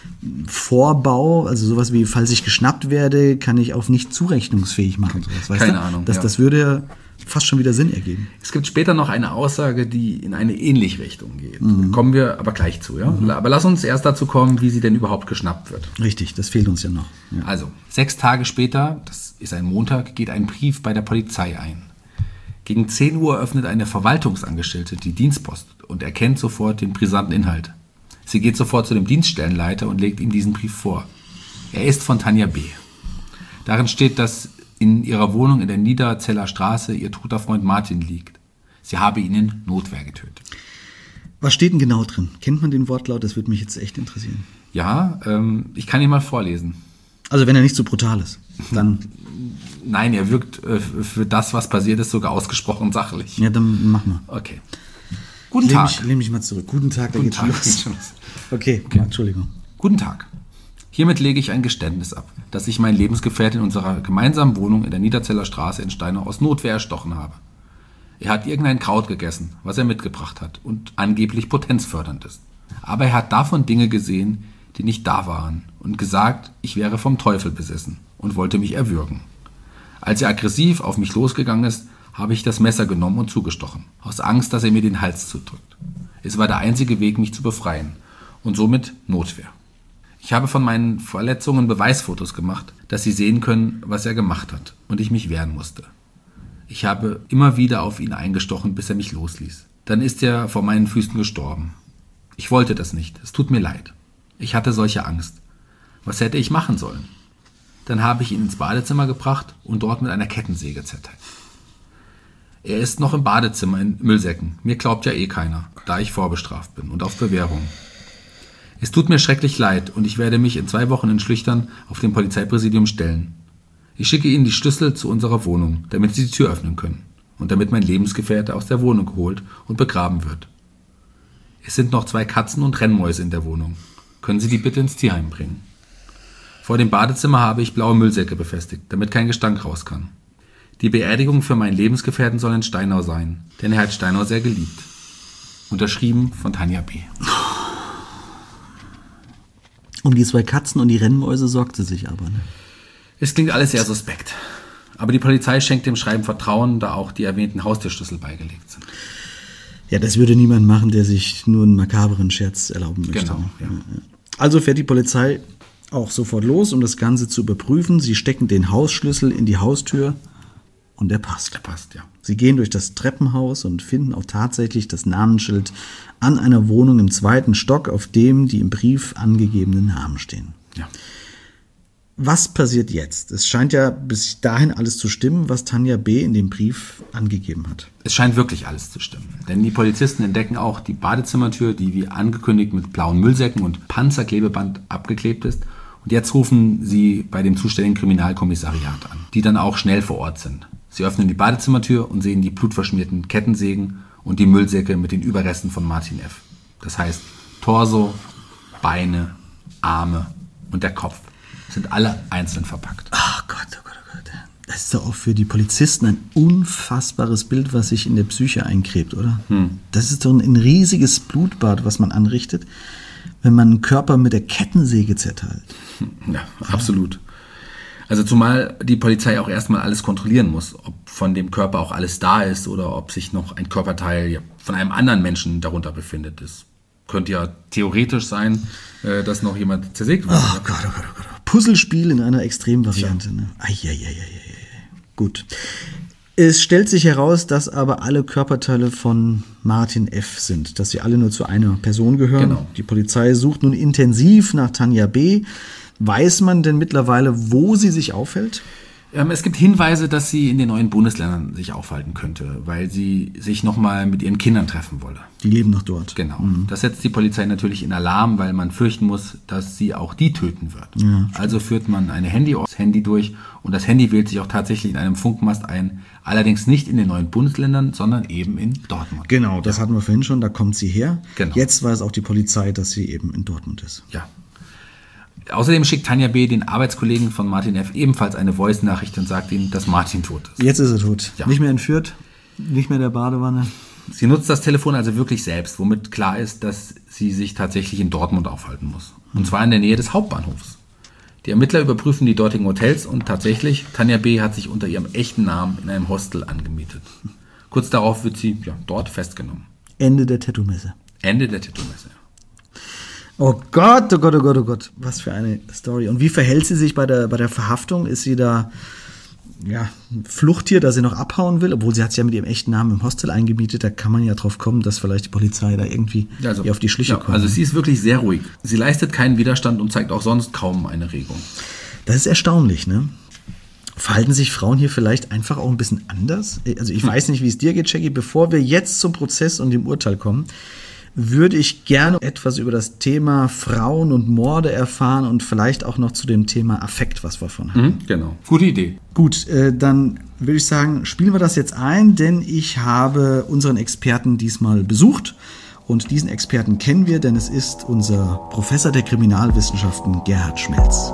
Vorbau, also sowas wie, falls ich geschnappt werde, kann ich auf nicht zurechnungsfähig machen. Sowas, weißt Keine du? Ahnung. Das, ja. das würde fast schon wieder Sinn ergeben. Es gibt später noch eine Aussage, die in eine ähnliche Richtung geht. Mhm. Kommen wir aber gleich zu, ja? Mhm. Aber lass uns erst dazu kommen, wie sie denn überhaupt geschnappt wird. Richtig, das fehlt uns ja noch. Ja. Also, sechs Tage später, das ist ein Montag, geht ein Brief bei der Polizei ein. Gegen zehn Uhr öffnet eine Verwaltungsangestellte die Dienstpost und erkennt sofort den brisanten Inhalt. Sie geht sofort zu dem Dienststellenleiter und legt ihm diesen Brief vor. Er ist von Tanja B. Darin steht, dass in ihrer Wohnung in der Niederzeller Straße ihr toter Freund Martin liegt. Sie habe ihn in Notwehr getötet. Was steht denn genau drin? Kennt man den Wortlaut? Das würde mich jetzt echt interessieren. Ja, ähm, ich kann ihn mal vorlesen. Also wenn er nicht so brutal ist, dann... Nein, er wirkt äh, für das, was passiert ist, sogar ausgesprochen sachlich. Ja, dann mach mal. Okay. Guten Lehn Tag. mich, lehn mich mal zurück. Guten Tag, da Guten geht's Tag, los. geht's los. Okay, okay. Entschuldigung. Guten Tag. Hiermit lege ich ein Geständnis ab, dass ich meinen Lebensgefährten in unserer gemeinsamen Wohnung in der Niederzeller Straße in Steinau aus Notwehr erstochen habe. Er hat irgendein Kraut gegessen, was er mitgebracht hat und angeblich potenzfördernd ist. Aber er hat davon Dinge gesehen, die nicht da waren und gesagt, ich wäre vom Teufel besessen und wollte mich erwürgen. Als er aggressiv auf mich losgegangen ist, habe ich das Messer genommen und zugestochen, aus Angst, dass er mir den Hals zudrückt. Es war der einzige Weg, mich zu befreien und somit Notwehr. Ich habe von meinen Verletzungen Beweisfotos gemacht, dass sie sehen können, was er gemacht hat und ich mich wehren musste. Ich habe immer wieder auf ihn eingestochen, bis er mich losließ. Dann ist er vor meinen Füßen gestorben. Ich wollte das nicht, es tut mir leid. Ich hatte solche Angst. Was hätte ich machen sollen? Dann habe ich ihn ins Badezimmer gebracht und dort mit einer Kettensäge zerteilt. Er ist noch im Badezimmer in Müllsäcken. Mir glaubt ja eh keiner, da ich vorbestraft bin und auf Bewährung. Es tut mir schrecklich leid und ich werde mich in zwei Wochen in Schlüchtern auf dem Polizeipräsidium stellen. Ich schicke Ihnen die Schlüssel zu unserer Wohnung, damit Sie die Tür öffnen können und damit mein Lebensgefährte aus der Wohnung geholt und begraben wird. Es sind noch zwei Katzen und Rennmäuse in der Wohnung. Können Sie die bitte ins Tierheim bringen? Vor dem Badezimmer habe ich blaue Müllsäcke befestigt, damit kein Gestank raus kann. Die Beerdigung für meinen Lebensgefährten soll in Steinau sein, denn er hat Steinau sehr geliebt. Unterschrieben von Tanja B. Um die zwei Katzen und die Rennmäuse sorgt sie sich aber, ne? Es klingt alles sehr suspekt. Aber die Polizei schenkt dem Schreiben Vertrauen, da auch die erwähnten Haustürschlüssel beigelegt sind. Ja, das würde niemand machen, der sich nur einen makaberen Scherz erlauben möchte. Genau, ja. Also fährt die Polizei auch sofort los, um das Ganze zu überprüfen. Sie stecken den Hausschlüssel in die Haustür und der passt. Der passt, ja. Sie gehen durch das Treppenhaus und finden auch tatsächlich das Namensschild an einer Wohnung im zweiten Stock, auf dem die im Brief angegebenen Namen stehen. Ja. Was passiert jetzt? Es scheint ja bis dahin alles zu stimmen, was Tanja B. in dem Brief angegeben hat. Es scheint wirklich alles zu stimmen. Denn die Polizisten entdecken auch die Badezimmertür, die wie angekündigt mit blauen Müllsäcken und Panzerklebeband abgeklebt ist. Und jetzt rufen sie bei dem zuständigen Kriminalkommissariat an, die dann auch schnell vor Ort sind. Sie öffnen die Badezimmertür und sehen die blutverschmierten Kettensägen und die Müllsäcke mit den Überresten von Martin F. Das heißt, Torso, Beine, Arme und der Kopf sind alle einzeln verpackt. Ach Gott, oh Gott, oh Gott. Das ist doch auch für die Polizisten ein unfassbares Bild, was sich in der Psyche einkrebt, oder? Hm. Das ist doch ein riesiges Blutbad, was man anrichtet, wenn man einen Körper mit der Kettensäge zerteilt. Ja, absolut. Also zumal die Polizei auch erstmal alles kontrollieren muss, ob von dem Körper auch alles da ist oder ob sich noch ein Körperteil von einem anderen Menschen darunter befindet. Es könnte ja theoretisch sein, dass noch jemand zersägt wird. Oh Gott, oh Gott, oh Gott. Puzzlespiel in einer Extremvariante. Ne? Eieieiei. Gut. Es stellt sich heraus, dass aber alle Körperteile von Martin F. sind, dass sie alle nur zu einer Person gehören. Genau. Die Polizei sucht nun intensiv nach Tanja B. Weiß man denn mittlerweile, wo sie sich aufhält? Ähm, es gibt Hinweise, dass sie in den neuen Bundesländern sich aufhalten könnte, weil sie sich nochmal mit ihren Kindern treffen wolle. Die leben noch dort. Genau. Mhm. Das setzt die Polizei natürlich in Alarm, weil man fürchten muss, dass sie auch die töten wird. Ja, also führt man eine Handy aufs Handy durch und das Handy wählt sich auch tatsächlich in einem Funkmast ein. Allerdings nicht in den neuen Bundesländern, sondern eben in Dortmund. Genau, das ja. hatten wir vorhin schon, da kommt sie her. Genau. Jetzt weiß auch die Polizei, dass sie eben in Dortmund ist. Ja. Außerdem schickt Tanja B. den Arbeitskollegen von Martin F. ebenfalls eine Voice-Nachricht und sagt ihm, dass Martin tot ist. Jetzt ist er tot. Ja. Nicht mehr entführt, nicht mehr in der Badewanne. Sie nutzt das Telefon also wirklich selbst, womit klar ist, dass sie sich tatsächlich in Dortmund aufhalten muss. Und zwar in der Nähe des Hauptbahnhofs. Die Ermittler überprüfen die dortigen Hotels und tatsächlich, Tanja B. hat sich unter ihrem echten Namen in einem Hostel angemietet. Kurz darauf wird sie ja, dort festgenommen. Ende der Tattoo-Messe. Ende der Tattoo-Messe. Oh Gott, oh Gott, oh Gott, oh Gott. Was für eine Story. Und wie verhält sie sich bei der, bei der Verhaftung? Ist sie da, ja, Fluchttier, dass sie noch abhauen will? Obwohl sie hat sich ja mit ihrem echten Namen im Hostel eingemietet. Da kann man ja drauf kommen, dass vielleicht die Polizei da irgendwie also, auf die Schliche ja, kommt. Also sie ist wirklich sehr ruhig. Sie leistet keinen Widerstand und zeigt auch sonst kaum eine Regung. Das ist erstaunlich, ne? Verhalten sich Frauen hier vielleicht einfach auch ein bisschen anders? Also ich hm. weiß nicht, wie es dir geht, Jackie. Bevor wir jetzt zum Prozess und dem Urteil kommen, würde ich gerne etwas über das Thema Frauen und Morde erfahren und vielleicht auch noch zu dem Thema Affekt, was wir von haben. Mhm, genau, gute Idee. Gut, äh, dann würde ich sagen, spielen wir das jetzt ein, denn ich habe unseren Experten diesmal besucht und diesen Experten kennen wir, denn es ist unser Professor der Kriminalwissenschaften Gerhard Schmelz.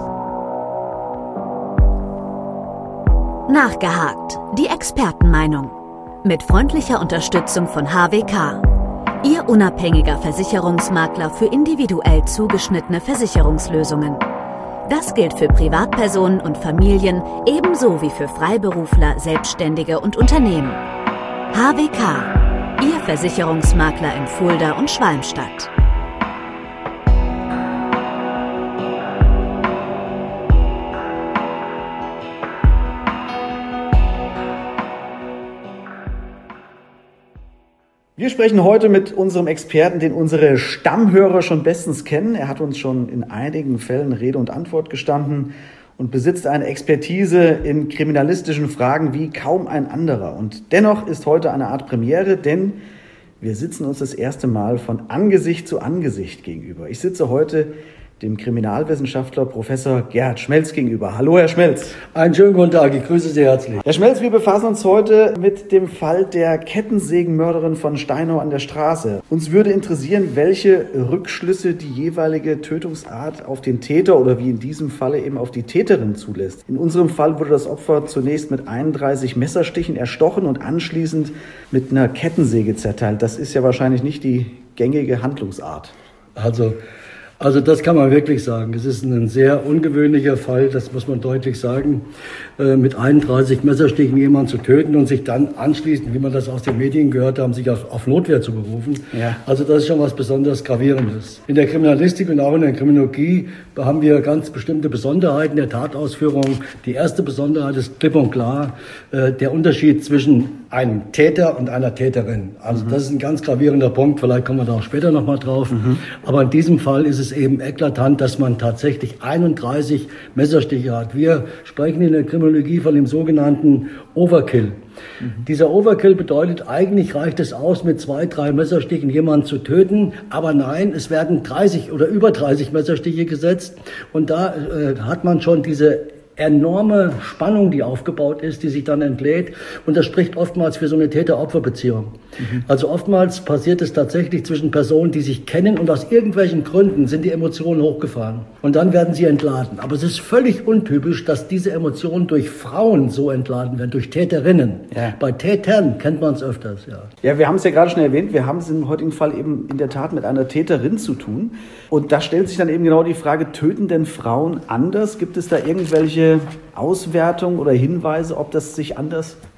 Nachgehakt, die Expertenmeinung. Mit freundlicher Unterstützung von H W K. Ihr unabhängiger Versicherungsmakler für individuell zugeschnittene Versicherungslösungen. Das gilt für Privatpersonen und Familien ebenso wie für Freiberufler, Selbstständige und Unternehmen. H W K, Ihr Versicherungsmakler in Fulda und Schwalmstadt. Wir sprechen heute mit unserem Experten, den unsere Stammhörer schon bestens kennen. Er hat uns schon in einigen Fällen Rede und Antwort gestanden und besitzt eine Expertise in kriminalistischen Fragen wie kaum ein anderer. Und dennoch ist heute eine Art Premiere, denn wir sitzen uns das erste Mal von Angesicht zu Angesicht gegenüber. Ich sitze heute dem Kriminalwissenschaftler Professor Gerhard Schmelz gegenüber. Hallo, Herr Schmelz. Einen schönen guten Tag, ich grüße Sie herzlich. Herr Schmelz, wir befassen uns heute mit dem Fall der Kettensägenmörderin von Steinau an der Straße. Uns würde interessieren, welche Rückschlüsse die jeweilige Tötungsart auf den Täter oder wie in diesem Falle eben auf die Täterin zulässt. In unserem Fall wurde das Opfer zunächst mit einunddreißig Messerstichen erstochen und anschließend mit einer Kettensäge zerteilt. Das ist ja wahrscheinlich nicht die gängige Handlungsart. Also... Also das kann man wirklich sagen. Es ist ein sehr ungewöhnlicher Fall, das muss man deutlich sagen, mit einunddreißig Messerstichen jemanden zu töten und sich dann anschließend, wie man das aus den Medien gehört haben, sich auf, auf Notwehr zu berufen. Ja. Also das ist schon was besonders Gravierendes. In der Kriminalistik und auch in der Kriminologie haben wir ganz bestimmte Besonderheiten der Tatausführung. Die erste Besonderheit ist klipp und klar der Unterschied zwischen einem Täter und einer Täterin. Also mhm. das ist ein ganz gravierender Punkt, vielleicht kommen wir da auch später nochmal drauf. Mhm. Aber in diesem Fall ist es eben eklatant, dass man tatsächlich einunddreißig Messerstiche hat. Wir sprechen in der Kriminologie von dem sogenannten Overkill. Mhm. Dieser Overkill bedeutet, eigentlich reicht es aus, mit zwei, drei Messerstichen jemanden zu töten. Aber nein, es werden dreißig oder über dreißig Messerstiche gesetzt. Und da äh, hat man schon diese enorme Spannung, die aufgebaut ist, die sich dann entlädt. Und das spricht oftmals für so eine Täter-Opfer-Beziehung. Mhm. Also oftmals passiert es tatsächlich zwischen Personen, die sich kennen und aus irgendwelchen Gründen sind die Emotionen hochgefahren. Und dann werden sie entladen. Aber es ist völlig untypisch, dass diese Emotionen durch Frauen so entladen werden, durch Täterinnen. Ja. Bei Tätern kennt man es öfters, ja. Ja, wir haben es ja gerade schon erwähnt, wir haben es im heutigen Fall eben in der Tat mit einer Täterin zu tun. Und da stellt sich dann eben genau die Frage, töten denn Frauen anders? Gibt es da irgendwelche Auswertungen oder Hinweise, ob das sich anders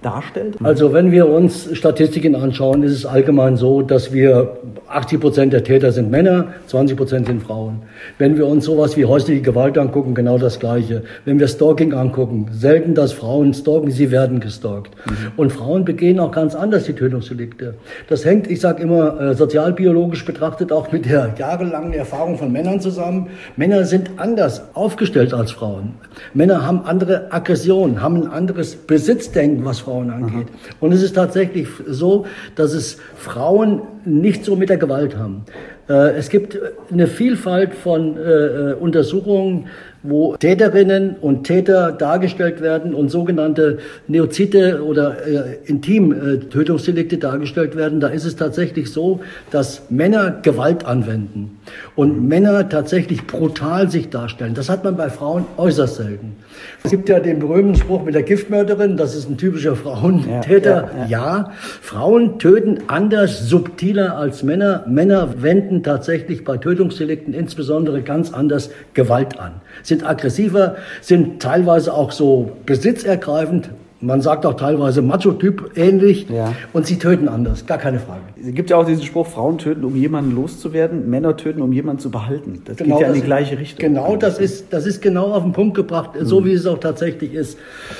darstellt? Also wenn wir uns Statistiken anschauen, ist es allgemein so, dass wir achtzig Prozent der Täter sind Männer, zwanzig Prozent sind Frauen. Wenn wir uns sowas wie häusliche Gewalt angucken, genau das Gleiche. Wenn wir Stalking angucken, selten, dass Frauen stalken, sie werden gestalkt. Mhm. Und Frauen begehen auch ganz anders die Tötungsdelikte. Das hängt, ich sage immer, äh, sozialbiologisch betrachtet auch mit der jahrelangen Erfahrung von Männern zusammen. Männer sind anders aufgestellt als Frauen. Männer haben andere Aggressionen, haben ein anderes Besitzdenken, was Frauen angeht. Aha. Und es ist tatsächlich so, dass es Frauen nicht so mit der Gewalt haben. Äh, es gibt eine Vielfalt von äh, Untersuchungen, wo Täterinnen und Täter dargestellt werden und sogenannte Neozide oder äh, Intim-Tötungsdelikte dargestellt werden. Da ist es tatsächlich so, dass Männer Gewalt anwenden und mhm. Männer tatsächlich brutal sich darstellen. Das hat man bei Frauen äußerst selten. Es gibt ja den berühmten Spruch mit der Giftmörderin, das ist ein typischer Frauentäter. Ja, ja, ja. ja, Frauen töten anders, subtiler als Männer. Männer wenden tatsächlich bei Tötungsdelikten insbesondere ganz anders Gewalt an. Sind aggressiver, sind teilweise auch so besitzergreifend. Man sagt auch teilweise Macho-Typ ähnlich. Ja. Und sie töten anders, gar keine Frage. Es gibt ja auch diesen Spruch, Frauen töten, um jemanden loszuwerden, Männer töten, um jemanden zu behalten. Das genau, geht ja in die gleiche Richtung. Genau, das ist, das ist genau auf den Punkt gebracht, mhm. so wie es auch tatsächlich ist.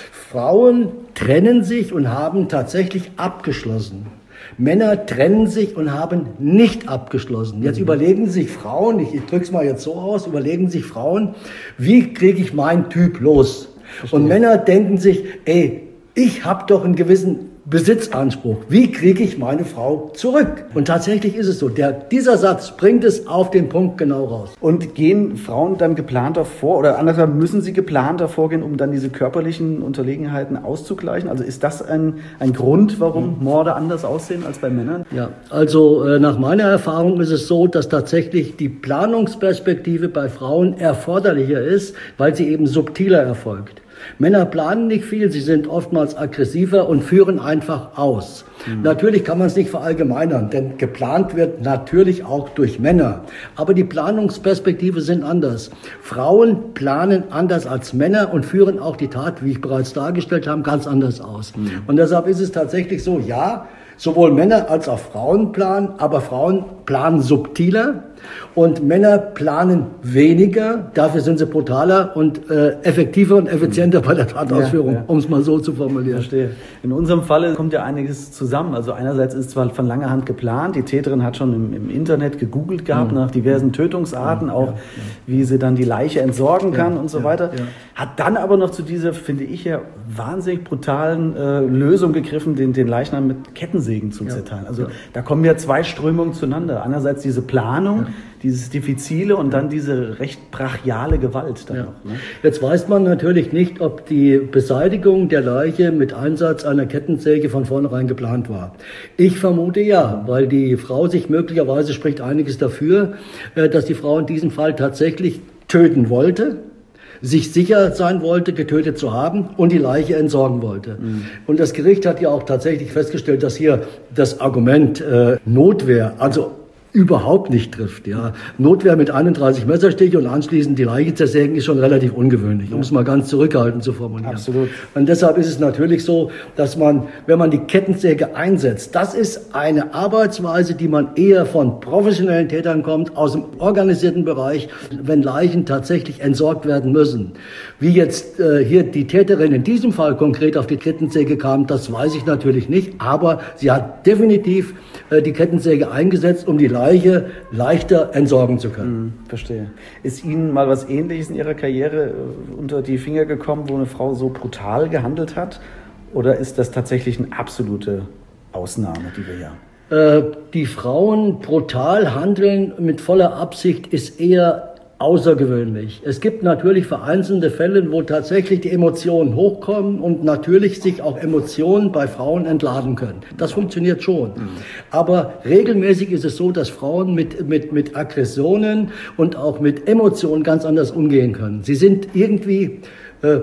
Frauen trennen sich und haben tatsächlich abgeschlossen. Männer trennen sich und haben nicht abgeschlossen. Jetzt mhm. überlegen sich Frauen, ich, ich drücke es mal jetzt so aus, überlegen sich Frauen, wie kriege ich meinen Typ los? Verstehe. Und Männer denken sich, ey, ich habe doch einen gewissen Besitzanspruch. Wie kriege ich meine Frau zurück? Und tatsächlich ist es so. Der, dieser Satz bringt es auf den Punkt genau raus. Und gehen Frauen dann geplanter vor oder andersherum müssen sie geplanter vorgehen, um dann diese körperlichen Unterlegenheiten auszugleichen? Also ist das ein, ein Grund, warum Morde anders aussehen als bei Männern? Ja, also äh, nach meiner Erfahrung ist es so, dass tatsächlich die Planungsperspektive bei Frauen erforderlicher ist, weil sie eben subtiler erfolgt. Männer planen nicht viel, sie sind oftmals aggressiver und führen einfach aus. Mhm. Natürlich kann man es nicht verallgemeinern, denn geplant wird natürlich auch durch Männer. Aber die Planungsperspektive sind anders. Frauen planen anders als Männer und führen auch die Tat, wie ich bereits dargestellt habe, ganz anders aus. Mhm. Und deshalb ist es tatsächlich so, ja, sowohl Männer als auch Frauen planen, aber Frauen planen subtiler und Männer planen weniger, dafür sind sie brutaler und äh, effektiver und effizienter bei der Tatausführung, ja, ja. um es mal so zu formulieren. Verstehe. In unserem Falle kommt ja einiges zusammen. Also einerseits ist es zwar von langer Hand geplant, die Täterin hat schon im, im Internet gegoogelt gehabt mhm. nach diversen Tötungsarten, auch ja, ja. wie sie dann die Leiche entsorgen kann ja, und so ja, weiter. Ja. Hat dann aber noch zu dieser, finde ich ja, wahnsinnig brutalen äh, Lösung gegriffen, den, den Leichnam mit Kettensägen zu ja, zerteilen. Also ja. da kommen ja zwei Strömungen zueinander. Einerseits diese Planung, ja. dieses Diffizile und dann diese recht brachiale Gewalt. Dann ja. noch, ne? Jetzt weiß man natürlich nicht, ob die Beseitigung der Leiche mit Einsatz einer Kettensäge von vornherein geplant war. Ich vermute ja, weil die Frau sich möglicherweise, spricht einiges dafür, dass die Frau in diesem Fall tatsächlich töten wollte, sich sicher sein wollte, getötet zu haben und die Leiche entsorgen wollte. Mhm. Und das Gericht hat ja auch tatsächlich festgestellt, dass hier das Argument äh, Notwehr, also überhaupt nicht trifft. Ja. Notwehr mit einunddreißig Messerstiche und anschließend die Leiche zersägen ist schon relativ ungewöhnlich, um es mal ganz zurückhaltend zu formulieren. Absolut. Und deshalb ist es natürlich so, dass man, wenn man die Kettensäge einsetzt, das ist eine Arbeitsweise, die man eher von professionellen Tätern kommt, aus dem organisierten Bereich, wenn Leichen tatsächlich entsorgt werden müssen. Wie jetzt äh, hier die Täterin in diesem Fall konkret auf die Kettensäge kam, das weiß ich natürlich nicht, aber sie hat definitiv äh, die Kettensäge eingesetzt, um die Leiche Leiche leichter entsorgen zu können. Hm, verstehe. Ist Ihnen mal was Ähnliches in Ihrer Karriere unter die Finger gekommen, wo eine Frau so brutal gehandelt hat? Oder ist das tatsächlich eine absolute Ausnahme, die wir hier haben? Äh, die Frauen brutal handeln mit voller Absicht ist eher außergewöhnlich. Es gibt natürlich vereinzelte Fälle, wo tatsächlich die Emotionen hochkommen und natürlich sich auch Emotionen bei Frauen entladen können. Das funktioniert schon. Mhm. Aber regelmäßig ist es so, dass Frauen mit, mit, mit Aggressionen und auch mit Emotionen ganz anders umgehen können. Sie sind irgendwie äh,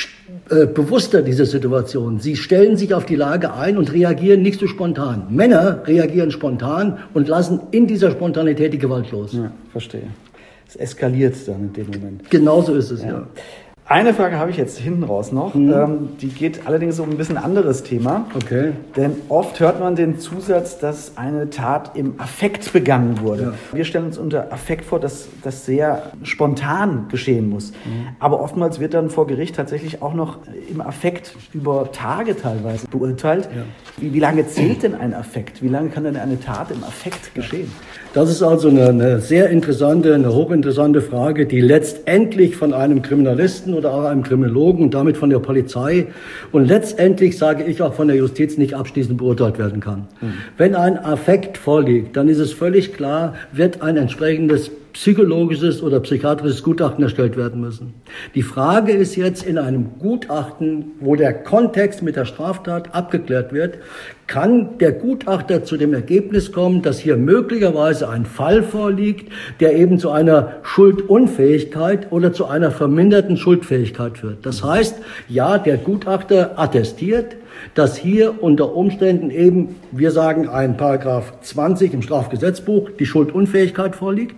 äh, bewusster dieser Situation. Sie stellen sich auf die Lage ein und reagieren nicht so spontan. Männer reagieren spontan und lassen in dieser Spontanität die Gewalt los. Ja, verstehe. Es eskaliert dann in dem Moment. Genauso ist es, ja. ja. Eine Frage habe ich jetzt hinten raus noch. Mhm. Ähm, die geht allerdings um ein bisschen anderes Thema. Okay. Denn oft hört man den Zusatz, dass eine Tat im Affekt begangen wurde. Ja. Wir stellen uns unter Affekt vor, dass das sehr spontan geschehen muss. Mhm. Aber oftmals wird dann vor Gericht tatsächlich auch noch im Affekt über Tage teilweise beurteilt. Ja. Wie, wie lange zählt denn ein Affekt? Wie lange kann denn eine Tat im Affekt geschehen? Das ist also eine, eine sehr interessante, eine hochinteressante Frage, die letztendlich von einem Kriminalisten oder auch einem Kriminologen und damit von der Polizei und letztendlich, sage ich, auch von der Justiz nicht abschließend beurteilt werden kann. Mhm. Wenn ein Affekt vorliegt, dann ist es völlig klar, wird ein entsprechendes psychologisches oder psychiatrisches Gutachten erstellt werden müssen. Die Frage ist jetzt in einem Gutachten, wo der Kontext mit der Straftat abgeklärt wird, kann der Gutachter zu dem Ergebnis kommen, dass hier möglicherweise ein Fall vorliegt, der eben zu einer Schuldunfähigkeit oder zu einer verminderten Schuldfähigkeit führt. Das heißt, ja, der Gutachter attestiert, dass hier unter Umständen eben, wir sagen ein Paragraph zwanzig im Strafgesetzbuch, die Schuldunfähigkeit vorliegt.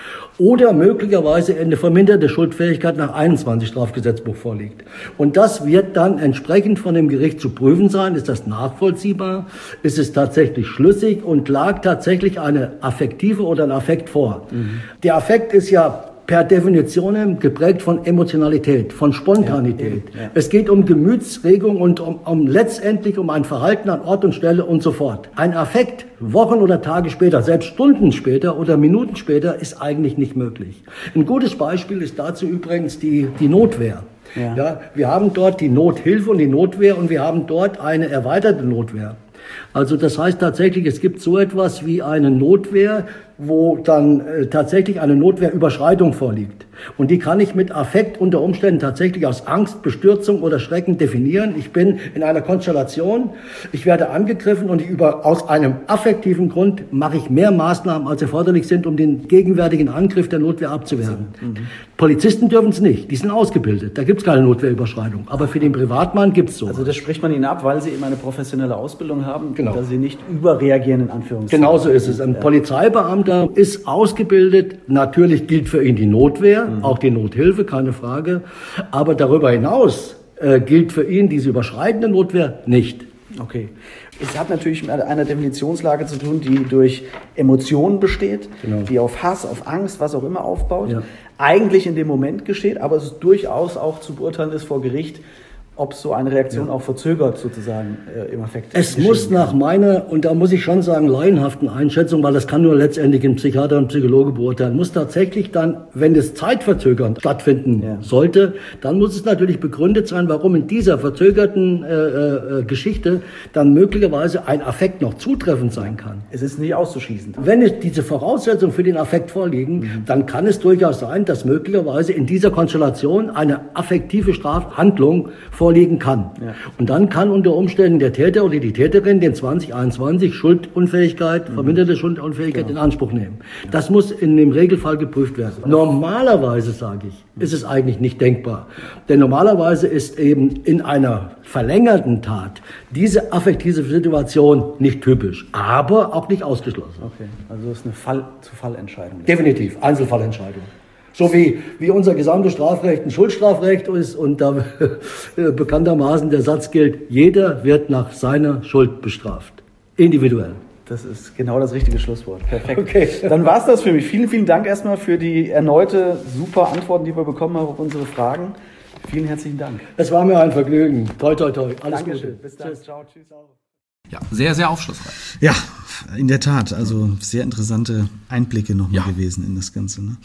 Oder möglicherweise eine verminderte Schuldfähigkeit nach einundzwanzig Strafgesetzbuch vorliegt. Und das wird dann entsprechend von dem Gericht zu prüfen sein. Ist das nachvollziehbar? Ist es tatsächlich schlüssig? Und lag tatsächlich eine affektive oder ein Affekt vor? Mhm. Der Affekt ist ja per Definition geprägt von Emotionalität, von Spontanität. Ja, ja. Es geht um Gemütsregung und um, um letztendlich um ein Verhalten an Ort und Stelle und so fort. Ein Affekt Wochen oder Tage später, selbst Stunden später oder Minuten später, ist eigentlich nicht möglich. Ein gutes Beispiel ist dazu übrigens die, die Notwehr. Ja. Ja, wir haben dort die Nothilfe und die Notwehr und wir haben dort eine erweiterte Notwehr. Also das heißt tatsächlich, es gibt so etwas wie eine Notwehr, wo dann äh, tatsächlich eine Notwehrüberschreitung vorliegt. Und die kann ich mit Affekt unter Umständen tatsächlich aus Angst, Bestürzung oder Schrecken definieren. Ich bin in einer Konstellation, ich werde angegriffen und ich über, aus einem affektiven Grund mache ich mehr Maßnahmen, als erforderlich sind, um den gegenwärtigen Angriff der Notwehr abzuwehren. Mhm. Polizisten dürfen es nicht, die sind ausgebildet, da gibt es keine Notwehrüberschreitung. Aber für den Privatmann gibt es so. Also das spricht man ihnen ab, weil sie eben eine professionelle Ausbildung haben, genau. Dass sie nicht überreagieren in Anführungszeichen. Genau so ist es. Ein ja. Polizeibeamter ist ausgebildet, natürlich gilt für ihn die Notwehr, mhm. auch die Nothilfe, keine Frage. Aber darüber hinaus äh, gilt für ihn diese überschreitende Notwehr nicht. Okay. Es hat natürlich mit einer Definitionslage zu tun, die durch Emotionen besteht, genau. die auf Hass, auf Angst, was auch immer aufbaut. Ja. Eigentlich in dem Moment geschieht, aber es durchaus auch zu beurteilen ist vor Gericht, ob so eine Reaktion ja. auch verzögert sozusagen äh, im Affekt. Es muss nach kann. meiner, und da muss ich schon sagen, laienhaften Einschätzung, weil das kann nur letztendlich ein Psychiater und Psychologe beurteilen, muss tatsächlich dann, wenn es zeitverzögernd stattfinden ja. sollte, dann muss es natürlich begründet sein, warum in dieser verzögerten äh, äh, Geschichte dann möglicherweise ein Affekt noch zutreffend sein kann. Es ist nicht auszuschließen. Wenn es diese Voraussetzungen für den Affekt vorliegen, mhm. dann kann es durchaus sein, dass möglicherweise in dieser Konstellation eine affektive Strafhandlung vorliegen kann. Ja. Und dann kann unter Umständen der Täter oder die Täterin den zwanzig einundzwanzig Schuldunfähigkeit, mhm. verminderte Schuldunfähigkeit genau. in Anspruch nehmen. Das muss in dem Regelfall geprüft werden. Normalerweise, sage ich, ist es eigentlich nicht denkbar. Denn normalerweise ist eben in einer verlängerten Tat diese affektive Situation nicht typisch, aber auch nicht ausgeschlossen. Okay, also das ist eine Fall-zu-Fall-Entscheidung. Definitiv, Einzelfallentscheidung. So wie, wie unser gesamtes Strafrecht ein Schuldstrafrecht ist und da äh, bekanntermaßen der Satz gilt, jeder wird nach seiner Schuld bestraft. Individuell. Das ist genau das richtige Schlusswort. Perfekt. Okay. Dann war's das für mich. Vielen, vielen Dank erstmal für die erneute super Antworten, die wir bekommen haben auf unsere Fragen. Vielen herzlichen Dank. Es war mir ein Vergnügen. Toi, toi, toi. Alles Dankeschön. Gute. Bis dann. Tschüss. Ciao. Tschüss. Ja, sehr, sehr aufschlussreich. Ja, in der Tat. Also sehr interessante Einblicke nochmal ja. gewesen in das Ganze. Ne?